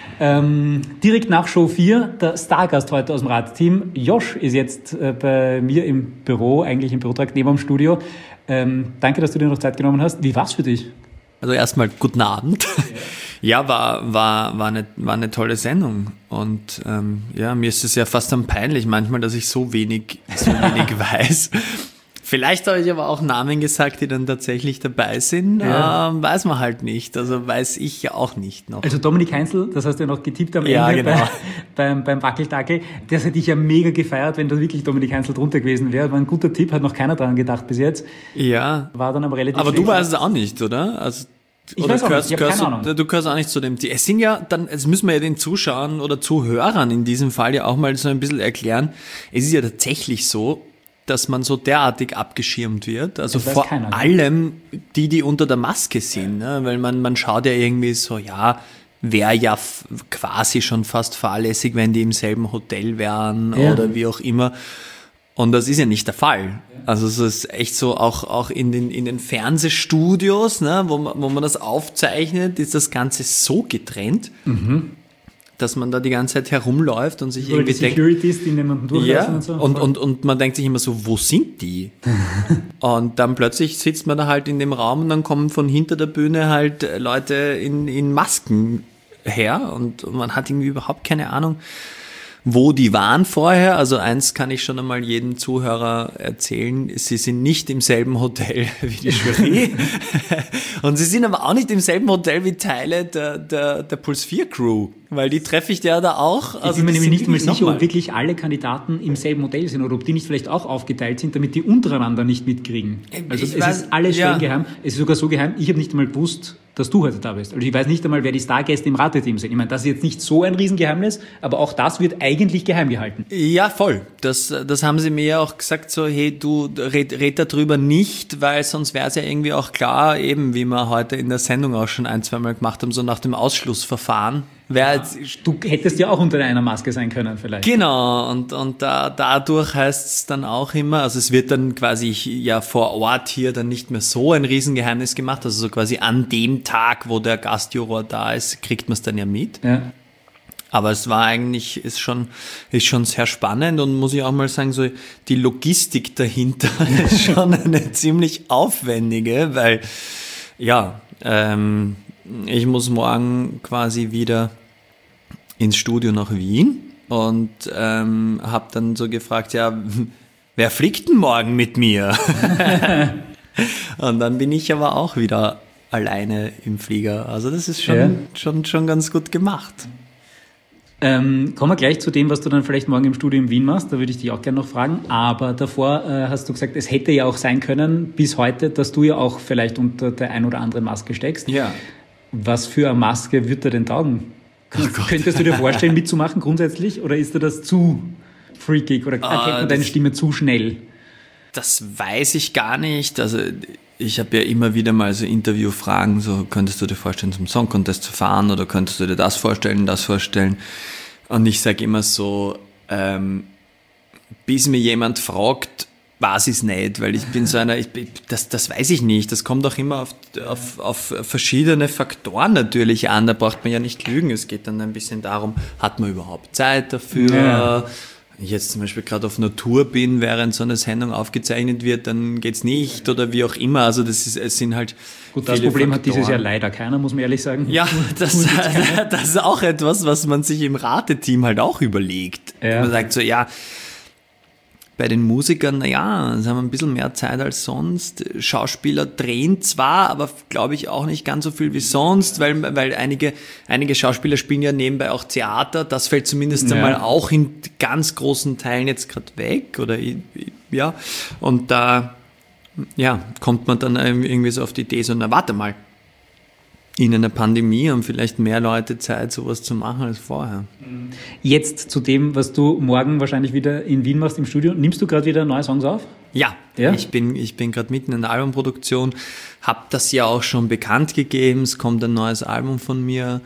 Direkt nach Show 4, der Stargast heute aus dem Radteam. Josh ist jetzt bei mir im Büro, eigentlich im Bürotrakt neben dem Studio. Danke, dass du dir noch Zeit genommen hast. Wie war's für dich? Also erstmal guten Abend. Ja, war eine tolle Sendung. Und mir ist es ja fast dann peinlich manchmal, dass ich so wenig weiß. Vielleicht habe ich aber auch Namen gesagt, die dann tatsächlich dabei sind. Ja. Weiß man halt nicht. Also weiß ich ja auch nicht noch. Also Dominik Heinzel, das hast du ja noch getippt am Ja, Ende genau. beim Wackeldackel. Das hätte ich ja mega gefeiert, wenn da wirklich Dominik Heinzel drunter gewesen wäre. War ein guter Tipp, hat noch keiner dran gedacht bis jetzt. Ja. War dann aber relativ Aber du schlecht. weißt es auch nicht, oder? Also, Ich oder weiß auch nicht, ich habe keine Ahnung. Du gehörst auch nicht zu dem. Es sind ja dann, jetzt müssen wir ja den Zuschauern oder Zuhörern in diesem Fall ja auch mal so ein bisschen erklären. Es ist ja tatsächlich so, dass man so derartig abgeschirmt wird. Also Das weiß vor keiner, ne? allem die unter der Maske sind. Ne? Weil man schaut ja irgendwie so, ja, wäre ja quasi schon fast fahrlässig, wenn die im selben Hotel wären Ja. oder wie auch immer. Und das ist ja nicht der Fall. Also es ist echt so, auch in den Fernsehstudios, ne, wo man das aufzeichnet, ist das Ganze so getrennt, dass man da die ganze Zeit herumläuft und sich Oder irgendwie die Securities, die niemanden durchlassen und so. Und man denkt sich immer so, wo sind die? Und dann plötzlich sitzt man da halt in dem Raum und dann kommen von hinter der Bühne halt Leute in Masken her und man hat irgendwie überhaupt keine Ahnung, wo die waren vorher. Also eins kann ich schon einmal jedem Zuhörer erzählen, sie sind nicht im selben Hotel wie die Jury und sie sind aber auch nicht im selben Hotel wie Teile der Puls 4 Crew, weil die treffe ich ja da auch. Ich bin mir nämlich nicht mal sicher, ob wirklich alle Kandidaten im selben Hotel sind oder ob die nicht vielleicht auch aufgeteilt sind, damit die untereinander nicht mitkriegen. Also es ist alles streng geheim. Es ist sogar so geheim, ich habe nicht einmal gewusst, dass du heute da bist. Also ich weiß nicht einmal, wer die Stargäste im Rateteam sind. Ich meine, das ist jetzt nicht so ein Riesengeheimnis, aber auch das wird eigentlich geheim gehalten. Ja, voll. Das haben sie mir ja auch gesagt, so, hey, du red darüber nicht, weil sonst wäre es ja irgendwie auch klar, eben wie wir heute in der Sendung auch schon ein, zweimal gemacht haben, so nach dem Ausschlussverfahren. Du hättest ja auch unter einer Maske sein können vielleicht. Genau, und dadurch heißt es dann auch immer, also es wird dann quasi ja vor Ort hier dann nicht mehr so ein Riesengeheimnis gemacht, also so quasi an dem Tag, wo der Gastjuror da ist, kriegt man es dann ja mit. Ja. Aber es war eigentlich, ist schon sehr spannend und muss ich auch mal sagen, so die Logistik dahinter ist schon eine ziemlich aufwendige, weil ja, ich muss morgen quasi wieder ins Studio nach Wien und habe dann so gefragt, ja, wer fliegt denn morgen mit mir? Und dann bin ich aber auch wieder alleine im Flieger. Also das ist schon ganz gut gemacht. Kommen wir gleich zu dem, was du dann vielleicht morgen im Studio in Wien machst. Da würde ich dich auch gerne noch fragen. Aber davor hast du gesagt, es hätte ja auch sein können bis heute, dass du ja auch vielleicht unter der ein oder anderen Maske steckst. Ja. Was für eine Maske wird dir denn taugen? Könntest du dir vorstellen, mitzumachen grundsätzlich? Oder ist dir das zu freakig? Oder erkennt man deine Stimme zu schnell? Das weiß ich gar nicht. Also ich habe ja immer wieder mal so Interviewfragen, so könntest du dir vorstellen, zum Song Contest zu fahren oder könntest du dir das vorstellen? Und ich sage immer so, bis mir jemand fragt, weiß ich es nicht, weil ich bin so einer, das weiß ich nicht. Das kommt auch immer auf verschiedene Faktoren natürlich an. Da braucht man ja nicht lügen. Es geht dann ein bisschen darum, hat man überhaupt Zeit dafür? Ja. Wenn ich jetzt zum Beispiel gerade auf einer Tour bin, während so eine Sendung aufgezeichnet wird, dann geht's nicht oder wie auch immer. Also es sind halt gut, das Problem hat dieses Jahr leider keiner, muss man ehrlich sagen. Ja, das ist auch etwas, was man sich im Rateteam halt auch überlegt. Ja. Man sagt so, ja, bei den Musikern, naja, sie haben ein bisschen mehr Zeit als sonst. Schauspieler drehen zwar, aber glaube ich auch nicht ganz so viel wie sonst, weil einige Schauspieler spielen ja nebenbei auch Theater. Das fällt zumindest einmal auch in ganz großen Teilen jetzt gerade weg. Oder ja, und da kommt man dann irgendwie so auf die Idee, so, na warte mal, in einer Pandemie haben vielleicht mehr Leute Zeit, sowas zu machen als vorher. Jetzt zu dem, was du morgen wahrscheinlich wieder in Wien machst im Studio. Nimmst du gerade wieder neue Songs auf? Ja? Ich bin gerade mitten in der Albumproduktion, habe das ja auch schon bekannt gegeben. Es kommt ein neues Album von mir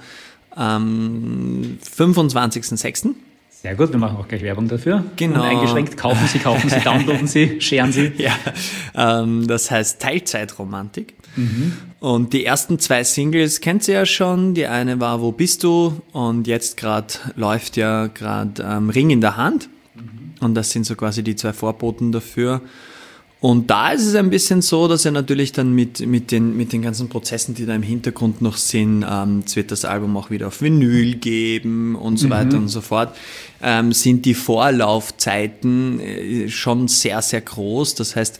am 25.06. Sehr gut, wir machen auch gleich Werbung dafür. Genau. Uneingeschränkt, kaufen Sie, downloaden Sie, scheren Sie. Ja, das heißt Teilzeitromantik. Und die ersten 2 Singles kennt ihr ja schon. Die eine war Wo bist du? Und jetzt läuft ja Ring in der Hand. Und das sind so quasi die 2 Vorboten dafür. Und da ist es ein bisschen so, dass er natürlich dann mit den ganzen Prozessen, die da im Hintergrund noch sind, es wird das Album auch wieder auf Vinyl geben und so weiter und so fort, sind die Vorlaufzeiten schon sehr, sehr groß. Das heißt,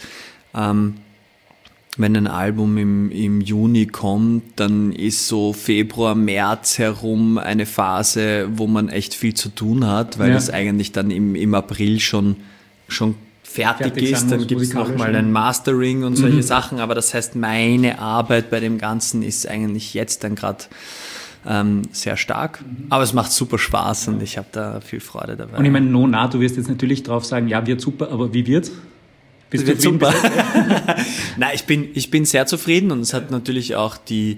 wenn ein Album im Juni kommt, dann ist so Februar, März herum eine Phase, wo man echt viel zu tun hat, weil das eigentlich dann im April schon fertig ist, dann gibt es nochmal ein Mastering und solche Sachen, aber das heißt, meine Arbeit bei dem Ganzen ist eigentlich jetzt dann gerade sehr stark, aber es macht super Spaß und ich habe da viel Freude dabei. Und ich meine, du wirst jetzt natürlich drauf sagen, ja, wird super, aber wie wird's? Bist du super? Nein, ich bin sehr zufrieden und es hat natürlich auch die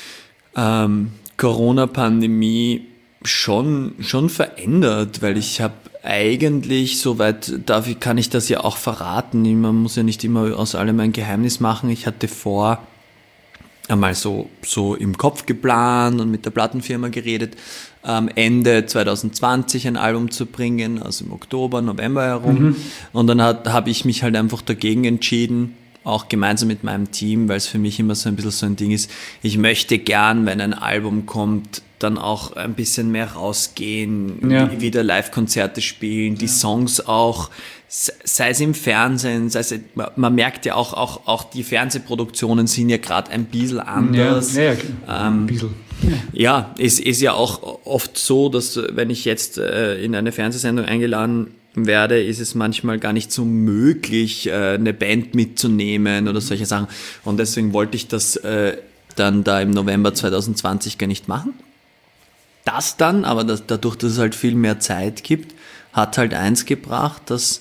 Corona-Pandemie schon verändert, weil ich habe eigentlich, soweit kann ich das ja auch verraten, man muss ja nicht immer aus allem ein Geheimnis machen, ich hatte vor, einmal so im Kopf geplant und mit der Plattenfirma geredet, Ende 2020 ein Album zu bringen, also im Oktober, November herum. Und dann habe ich mich halt einfach dagegen entschieden, auch gemeinsam mit meinem Team, weil es für mich immer so ein bisschen so ein Ding ist, ich möchte gern, wenn ein Album kommt, dann auch ein bisschen mehr rausgehen, wieder Live-Konzerte spielen, die Songs auch, sei es im Fernsehen, sei es, man merkt ja auch die Fernsehproduktionen sind ja gerade ein bisschen anders. Ein bisschen. Ja, es ist ja auch oft so, dass wenn ich jetzt in eine Fernsehsendung eingeladen werde, ist es manchmal gar nicht so möglich, eine Band mitzunehmen oder solche Sachen. Und deswegen wollte ich das dann da im November 2020 gar nicht machen. Das dann, aber dadurch, dass es halt viel mehr Zeit gibt, hat halt eins gebracht, dass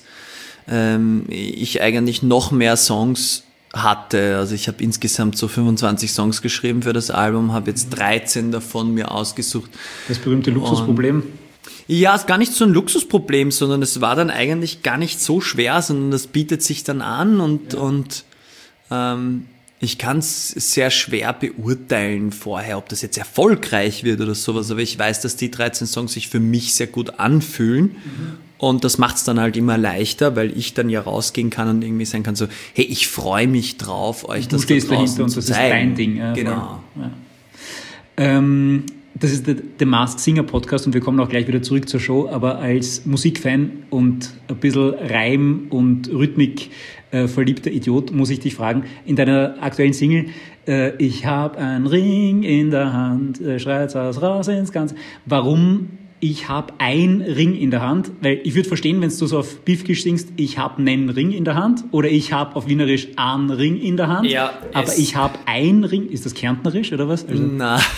ich eigentlich noch mehr Songs hatte. Also ich habe insgesamt so 25 Songs geschrieben für das Album, habe jetzt 13 davon mir ausgesucht. Das berühmte Luxusproblem? Ja, es ist gar nicht so ein Luxusproblem, sondern es war dann eigentlich gar nicht so schwer, sondern das bietet sich dann an und ich kann es sehr schwer beurteilen vorher, ob das jetzt erfolgreich wird oder sowas, aber ich weiß, dass die 13 Songs sich für mich sehr gut anfühlen und das macht es dann halt immer leichter, weil ich dann ja rausgehen kann und irgendwie sagen kann so, hey, ich freue mich drauf, euch das da draußen zu zeigen. Das ist dein Ding. Ja, genau. Ja. Das ist der Masked Singer Podcast und wir kommen auch gleich wieder zurück zur Show, aber als Musikfan und ein bisschen Reim und Rhythmik verliebter Idiot muss ich dich fragen, in deiner aktuellen Single, ich habe einen Ring in der Hand, schreit's raus ins Ganze. Warum ich habe ein Ring in der Hand? Weil ich würde verstehen, wenn du so auf Beefkisch singst, ich habe einen Ring in der Hand oder ich habe auf Wienerisch einen Ring in der Hand, ja, aber ich habe ein Ring, ist das Kärntnerisch oder was? Also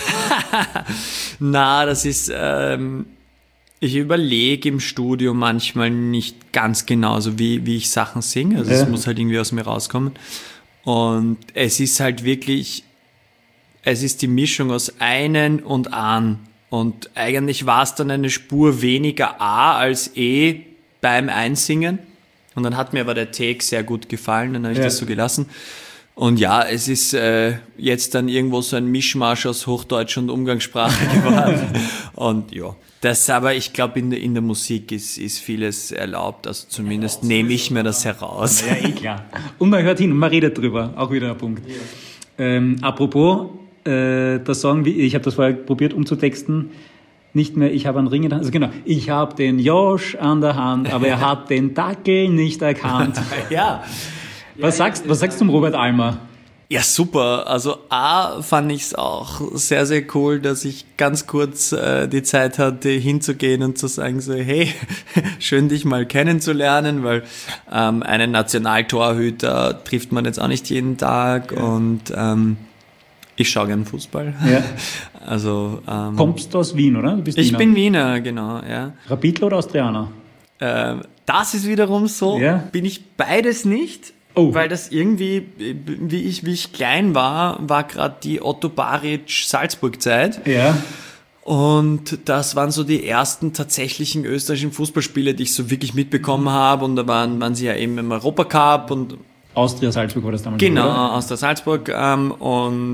Na, das ist, ich überlege im Studio manchmal nicht ganz genauso, wie ich Sachen singe, also es muss halt irgendwie aus mir rauskommen und es ist halt wirklich, es ist die Mischung aus einen und an. Und eigentlich war es dann eine Spur weniger A als E beim Einsingen. Und dann hat mir aber der Take sehr gut gefallen, dann habe ich das so gelassen. Und ja, es ist jetzt dann irgendwo so ein Mischmasch aus Hochdeutsch und Umgangssprache geworden. Und ja, das aber, ich glaube, in der Musik ist vieles erlaubt. Also zumindest nehme ich mir das heraus. Ja, klar. Und man hört hin und man redet drüber. Auch wieder ein Punkt. Ja. Apropos, der Song, ich habe das vorher probiert umzutexten, nicht mehr, ich habe einen Ring in der Hand, also genau, ich habe den Josh an der Hand, aber er hat den Dackel nicht erkannt. Ja. Was sagst du zum Robert Almer? Ja, super. Also A, fand ich es auch sehr, sehr cool, dass ich ganz kurz die Zeit hatte, hinzugehen und zu sagen so, hey, schön dich mal kennenzulernen, weil einen Nationaltorhüter trifft man jetzt auch nicht jeden Tag und ich schaue gern Fußball. Ja. Also, kommst du aus Wien, oder? Du bist ich bin Wiener, genau. Ja. Rapidler oder Austrianer? Das ist wiederum so, bin ich beides nicht, weil das irgendwie, wie ich klein war gerade die Otto Baric Salzburg-Zeit. Ja. Und das waren so die ersten tatsächlichen österreichischen Fußballspiele, die ich so wirklich mitbekommen habe. Und da waren sie ja eben im Europacup und Austria Salzburg war das damals. Genau, Austria Salzburg und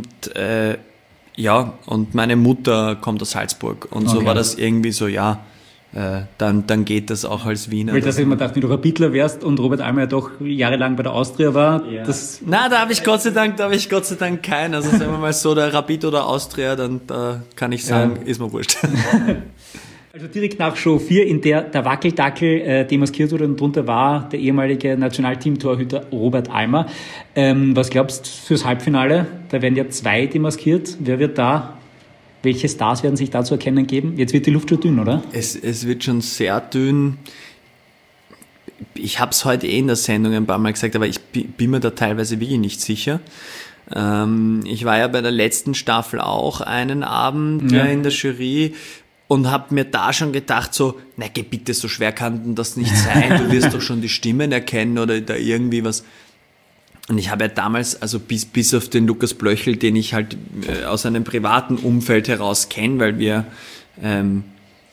meine Mutter kommt aus Salzburg und so war das irgendwie so, dann geht das auch als Wiener. Weil das ich mir gedacht, wenn du Rapidler wärst und Robert Almer ja doch jahrelang bei der Austria war. Ja. Da habe ich Gott sei Dank keinen. Also sagen wir mal so, der Rapid oder Austria, dann da kann ich sagen, ist mir wurscht. Also direkt nach Show 4, in der der Wackeldackel demaskiert wurde und drunter war der ehemalige Nationalteam-Torhüter Robert Almer. Was glaubst du fürs Halbfinale? Da werden ja 2 demaskiert. Wer wird da, welche Stars werden sich da zu erkennen geben? Jetzt wird die Luft schon dünn, oder? Es wird schon sehr dünn. Ich habe es heute in der Sendung ein paar Mal gesagt, aber ich bin mir da teilweise wirklich nicht sicher. Ich war ja bei der letzten Staffel auch einen Abend in der Jury und habe mir da schon gedacht so, na geh bitte, so schwer kann denn das nicht sein, du wirst doch schon die Stimmen erkennen oder da irgendwie was. Und ich habe ja damals, also bis auf den Lukas Blöchel, den ich halt aus einem privaten Umfeld heraus kenne, weil wir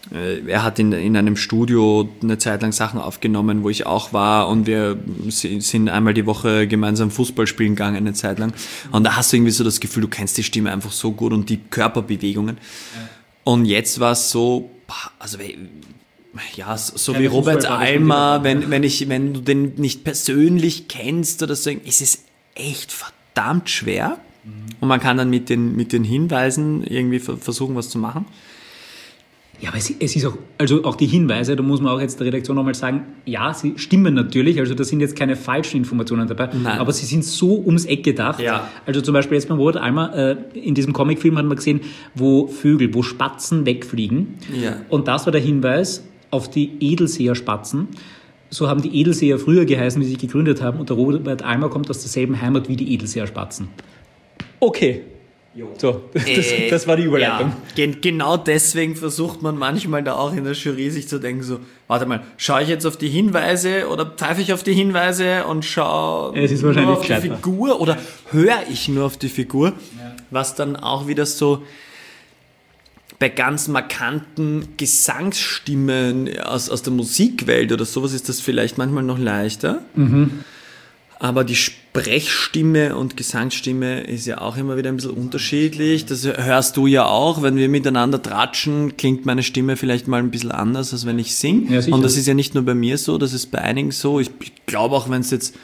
Er hat in einem Studio eine Zeit lang Sachen aufgenommen, wo ich auch war, und wir sind einmal die Woche gemeinsam Fußball spielen gegangen eine Zeit lang. Und da hast du irgendwie so das Gefühl, du kennst die Stimme einfach so gut und die Körperbewegungen. Ja. Und jetzt war es so, also ja, so wie Robert Almer, wenn du den nicht persönlich kennst oder so, ist es echt verdammt schwer. Und man kann dann mit den Hinweisen irgendwie versuchen, was zu machen. Ja, aber es ist auch, also auch die Hinweise, da muss man auch jetzt der Redaktion nochmal sagen, ja, sie stimmen natürlich, also da sind jetzt keine falschen Informationen dabei, Nein. Aber sie sind so ums Eck gedacht. Ja. Also zum Beispiel jetzt beim Robert Almer, in diesem Comicfilm hat man gesehen, wo Spatzen wegfliegen. Ja. Und das war der Hinweis auf die Edelseher-Spatzen. So haben die Edelseher früher geheißen, wie sie sich gegründet haben, und der Robert Almer kommt aus derselben Heimat wie die Edelseher-Spatzen. Okay. So, das war die Überleitung. Ja, genau deswegen versucht man manchmal da auch in der Jury sich zu denken, so, warte mal, schaue ich jetzt auf die Hinweise oder pfeife ich auf die Hinweise und schaue nur auf die Figur oder höre ich nur auf die Figur, ja. Was dann auch wieder so bei ganz markanten Gesangsstimmen aus der Musikwelt oder sowas ist das vielleicht manchmal noch leichter. Mhm. Aber die Sprechstimme und Gesangsstimme ist ja auch immer wieder ein bisschen unterschiedlich. Das hörst du ja auch. Wenn wir miteinander tratschen, klingt meine Stimme vielleicht mal ein bisschen anders, als wenn ich singe. Ja, und das ist ja nicht nur bei mir so, das ist bei einigen so. Ich glaube auch, wenn es jetzt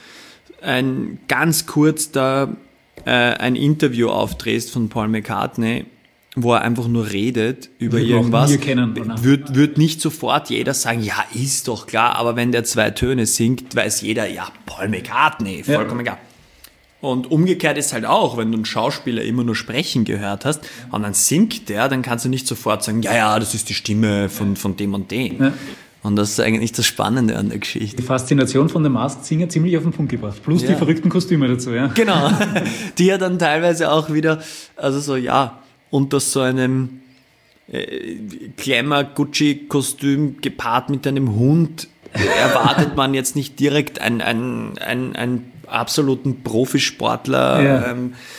ganz kurz da ein Interview aufdrehst von Paul McCartney, wo er einfach nur redet über irgendwas, wird nicht sofort jeder sagen, ja, ist doch klar, aber wenn der 2 Töne singt, weiß jeder, ja, Paul McCartney, vollkommen egal. Und umgekehrt ist halt auch, wenn du einen Schauspieler immer nur sprechen gehört hast, und dann singt der, dann kannst du nicht sofort sagen, ja, das ist die Stimme von dem und dem. Ja. Und das ist eigentlich das Spannende an der Geschichte. Die Faszination von The Masked Singer ziemlich auf den Punkt gebracht. Plus die verrückten Kostüme dazu, ja. Genau. Die ja dann teilweise auch wieder, also so, ja, unter so einem Glamour-Gucci-Kostüm gepaart mit einem Hund erwartet man jetzt nicht direkt einen absoluten Profisportler,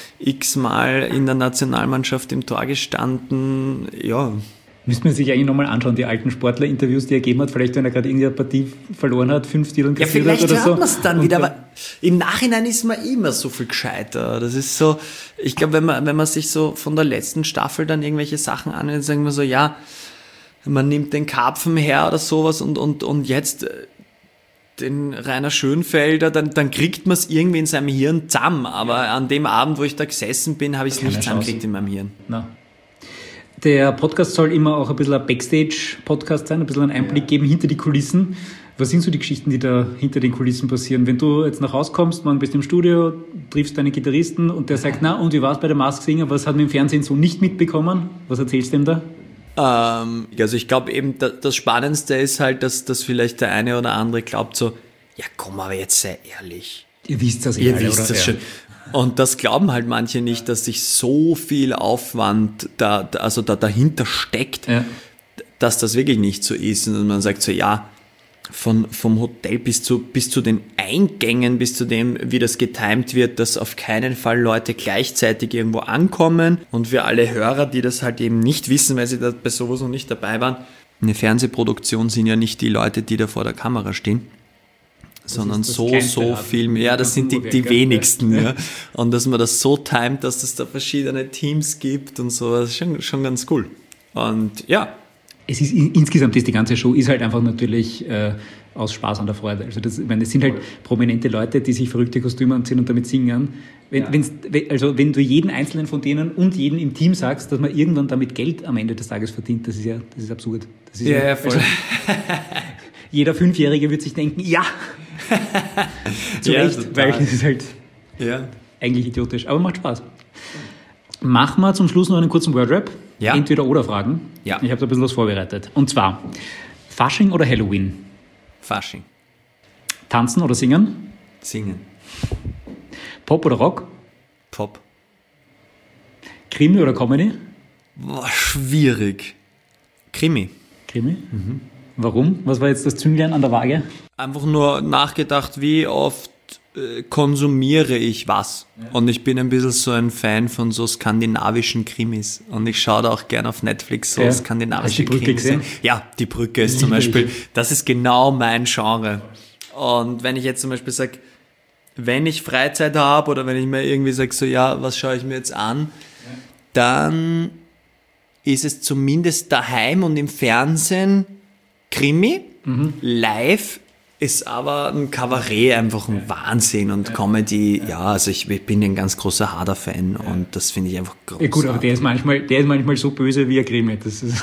x-mal in der Nationalmannschaft im Tor gestanden, ja. Müsste man sich eigentlich nochmal anschauen, die alten Sportler-Interviews, die er gegeben hat, vielleicht wenn er gerade irgendeine Partie verloren hat, 5 Titeln kassiert hat oder so. Ja, vielleicht hört man es dann wieder, aber im Nachhinein ist man immer so viel gescheiter. Das ist so, ich glaube, wenn man sich so von der letzten Staffel dann irgendwelche Sachen anhört, sagen wir so, ja, man nimmt den Karpfen her oder sowas und jetzt den Rainer Schönfelder, dann kriegt man es irgendwie in seinem Hirn zusammen, aber an dem Abend, wo ich da gesessen bin, habe ich es nicht zusammengekriegt in meinem Hirn. Na. Der Podcast soll immer auch ein bisschen ein Backstage-Podcast sein, ein bisschen einen Einblick geben hinter die Kulissen. Was sind so die Geschichten, die da hinter den Kulissen passieren? Wenn du jetzt nach Hause kommst, man bist im Studio, triffst deinen Gitarristen und der sagt, na, und wie war es bei der Masked Singer? Was hat man im Fernsehen so nicht mitbekommen? Was erzählst du ihm da? Also ich glaube eben, das Spannendste ist halt, dass vielleicht der eine oder andere glaubt so, ja komm, aber jetzt sei ehrlich. Ihr wisst das Ihr wisst das schon. Und das glauben halt manche nicht, dass sich so viel Aufwand dahinter steckt, dass das wirklich nicht so ist. Und man sagt so, ja, vom Hotel bis zu den Eingängen, bis zu dem, wie das getimt wird, dass auf keinen Fall Leute gleichzeitig irgendwo ankommen. Und für alle Hörer, die das halt eben nicht wissen, weil sie da bei sowas noch nicht dabei waren, eine Fernsehproduktion sind ja nicht die Leute, die da vor der Kamera stehen, sondern so viel mehr. Ja, das sind die wenigsten. Ja. Und dass man das so timet, dass es da verschiedene Teams gibt und so, das ist schon ganz cool. Und ja. Es ist insgesamt, die ganze Show ist halt einfach natürlich aus Spaß an der Freude. Also es sind halt prominente Leute, die sich verrückte Kostüme anziehen und damit singen. Wenn du jeden einzelnen von denen und jeden im Team sagst, dass man irgendwann damit Geld am Ende des Tages verdient, das ist absurd. Das ist ja, voll. Also, jeder 5-Jährige wird sich denken, ja, zu Recht, total. Weil es ist halt eigentlich idiotisch, aber macht Spaß. Machen wir zum Schluss noch einen kurzen Wordrap. Ja. Entweder-oder-Fragen. Ja. Ich habe da ein bisschen was vorbereitet. Und zwar, Fasching oder Halloween? Fasching. Tanzen oder singen? Singen. Pop oder Rock? Pop. Krimi oder Comedy? Boah, schwierig. Krimi. Krimi? Warum? Was war jetzt das Zünglein an der Waage? Einfach nur nachgedacht, wie oft konsumiere ich was. Und ich bin ein bisschen so ein Fan von so skandinavischen Krimis. Und ich schaue da auch gerne auf Netflix so skandinavische Hast du die Brücke Krimis. gesehen? Ja, die Brücke ist zum Beispiel, das ist genau mein Genre. Und wenn ich jetzt zum Beispiel sage, wenn ich Freizeit habe oder wenn ich mir irgendwie sage, so ja, was schaue ich mir jetzt an, dann ist es zumindest daheim und im Fernsehen Krimi. Live ist aber ein Kabarett einfach ein Wahnsinn und Comedy, ja, also ich bin ein ganz großer Harder-Fan und das finde ich einfach großartig. Ja gut, aber der ist manchmal so böse wie ein Krimi. Das ist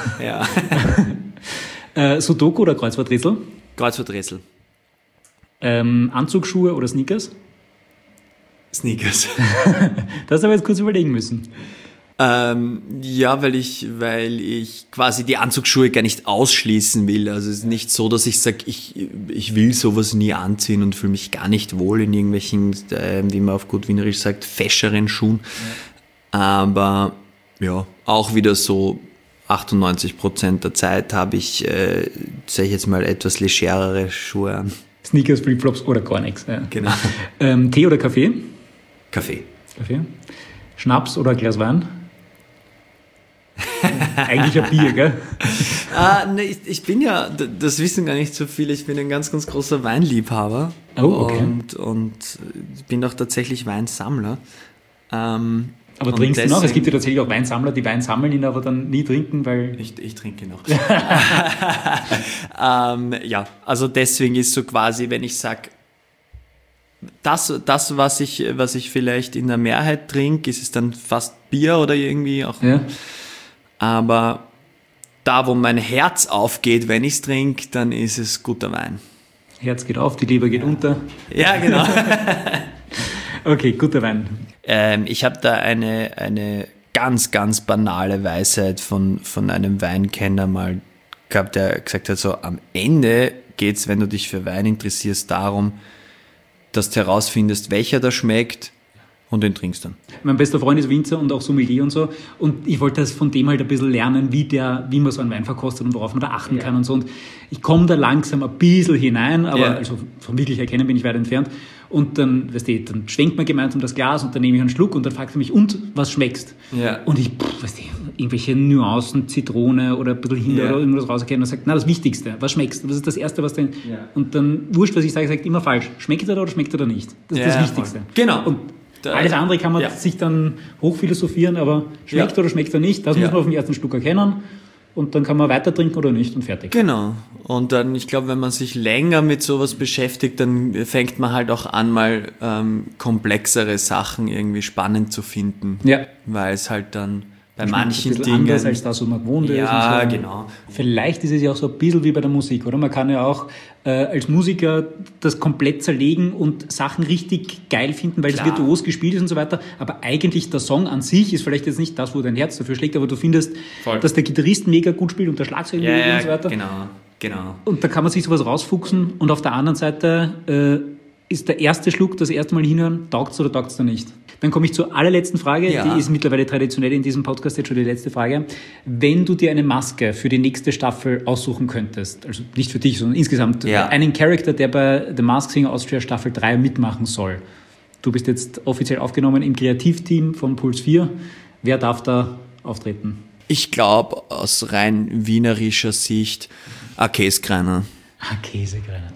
Ja. Sudoku oder Kreuzworträtsel? Kreuzworträtsel. Anzugsschuhe oder Sneakers? Sneakers. Das aber jetzt kurz überlegen müssen. Ja, weil ich quasi die Anzugsschuhe gar nicht ausschließen will. Also es ist nicht so, dass ich sage, ich will sowas nie anziehen und fühle mich gar nicht wohl in irgendwelchen, wie man auf gut Wienerisch sagt, fescheren Schuhen. Ja. Aber ja, auch wieder so 98% der Zeit habe ich, sage ich jetzt mal, etwas legerere Schuhe an. Sneakers, Flipflops oder gar nichts. Ja. Genau. Tee oder Kaffee? Kaffee. Schnaps oder ein Glas Wein? Eigentlich ein Bier, gell? Nee, ich bin ja, das wissen gar nicht so viele, ich bin ein ganz, ganz großer Weinliebhaber. Oh, okay. Und bin auch tatsächlich Weinsammler. Aber trinkst du noch? Es gibt ja tatsächlich auch Weinsammler, die Wein sammeln, ihn aber dann nie trinken, weil... Ich trinke noch. Ja, also deswegen ist so quasi, wenn ich sage, das was ich vielleicht in der Mehrheit trinke, ist es dann fast Bier oder irgendwie auch. Ja. Aber da, wo mein Herz aufgeht, wenn ich es trinke, dann ist es guter Wein. Herz geht auf, die Leber geht unter. Ja, genau. Okay, guter Wein. Ich habe da eine ganz, ganz banale Weisheit von einem Weinkenner mal gehabt, der gesagt hat, so am Ende geht's, wenn du dich für Wein interessierst, darum, dass du herausfindest, welcher da schmeckt und den trinkst dann. Mein bester Freund ist Winzer und auch Sommelier und so. Und ich wollte das von dem halt ein bisschen lernen, wie man so einen Wein verkostet und worauf man da achten kann und so. Und ich komme da langsam ein bisschen hinein, aber also von wirklich erkennen bin ich weit entfernt. Und dann, dann schwenkt man gemeinsam das Glas und dann nehme ich einen Schluck und dann fragt er mich, und was schmeckst? Ja. Und ich, irgendwelche Nuancen, Zitrone oder ein bisschen Himbeer oder irgendwas rauserkennen und sagt, na, das Wichtigste, was schmeckst? Was ist das Erste, was denn? Ja. Und dann, wurscht, was ich sage, sagt immer falsch. Schmeckt er da oder schmeckt er da nicht? Das ist das Wichtigste. Voll. Genau. Und alles andere kann man sich dann hochphilosophieren, aber schmeckt oder schmeckt er nicht, das muss man auf den ersten Schluck erkennen. Und dann kann man weiter trinken oder nicht und fertig. Genau. Und dann, ich glaube, wenn man sich länger mit sowas beschäftigt, dann fängt man halt auch an, mal komplexere Sachen irgendwie spannend zu finden. Ja. Weil es halt dann bei manchen ein bisschen Dingen... anders als das, was man gewohnt ist. Ja, und so. Genau. Vielleicht ist es ja auch so ein bisschen wie bei der Musik, oder? Man kann ja auch als Musiker das komplett zerlegen und Sachen richtig geil finden, weil es virtuos gespielt ist und so weiter. Aber eigentlich der Song an sich ist vielleicht jetzt nicht das, wo dein Herz dafür schlägt, aber du findest, dass der Gitarrist mega gut spielt und der Schlagzeug mega gut und so weiter. Genau. Und da kann man sich sowas rausfuchsen und auf der anderen Seite ist der erste Schluck, das erste Mal hinhören, taugt's oder taugt's da nicht? Dann komme ich zur allerletzten Frage, die ist mittlerweile traditionell in diesem Podcast jetzt schon die letzte Frage. Wenn du dir eine Maske für die nächste Staffel aussuchen könntest, also nicht für dich, sondern insgesamt einen Charakter, der bei The Masked Singer Austria Staffel 3 mitmachen soll. Du bist jetzt offiziell aufgenommen im Kreativteam von Puls 4. Wer darf da auftreten? Ich glaube, aus rein wienerischer Sicht, Käsekreiner. Käsekreiner.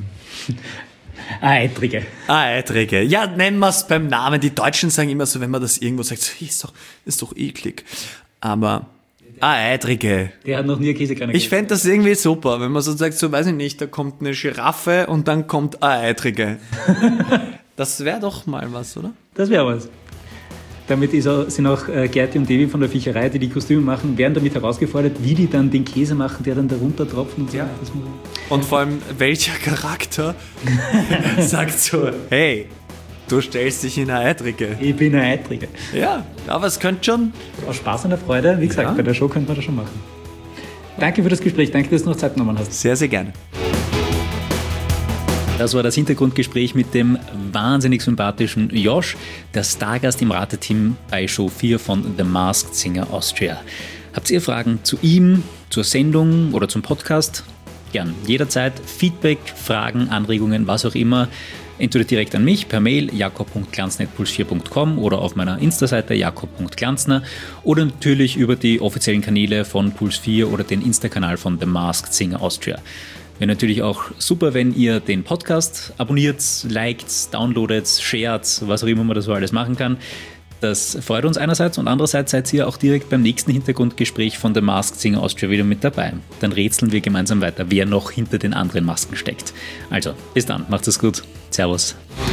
Eitrige. Ja, nennen wir es beim Namen. Die Deutschen sagen immer so, wenn man das irgendwo sagt, so, ist doch eklig. Aber Eitrige. Der hat noch nie Käsekreiner Ich fände das irgendwie super, wenn man so sagt, so weiß ich nicht, da kommt eine Giraffe und dann kommt Eitrige. Das wäre doch mal was, oder? Das wäre was. Damit sind auch Gerti und Devi von der Fischerei, die Kostüme machen, werden damit herausgefordert, wie die dann den Käse machen, der dann da runtertropft. Und so. Ja. Und vor allem, welcher Charakter sagt so, hey, du stellst dich in eine Eitrige. Ich bin eine Eitrige. Ja, aber es könnte schon... Aus Spaß und der Freude, wie gesagt, bei der Show könnte man das schon machen. Danke für das Gespräch, danke, dass du noch Zeit genommen hast. Sehr, sehr gerne. Das war das Hintergrundgespräch mit dem wahnsinnig sympathischen Josh, der Stargast im Rateteam bei Show 4 von The Masked Singer Austria. Habt ihr Fragen zu ihm, zur Sendung oder zum Podcast? Gern. Jederzeit Feedback, Fragen, Anregungen, was auch immer. Entweder direkt an mich per Mail jakob.glanzner@puls4.com oder auf meiner Insta-Seite jakob.glanzner oder natürlich über die offiziellen Kanäle von Puls 4 oder den Insta-Kanal von The Masked Singer Austria. Wäre natürlich auch super, wenn ihr den Podcast abonniert, liked, downloadet, shared, was auch immer man da so alles machen kann. Das freut uns einerseits und andererseits seid ihr auch direkt beim nächsten Hintergrundgespräch von The Masked Singer Austria wieder mit dabei. Dann rätseln wir gemeinsam weiter, wer noch hinter den anderen Masken steckt. Also, bis dann, macht es gut. Servus.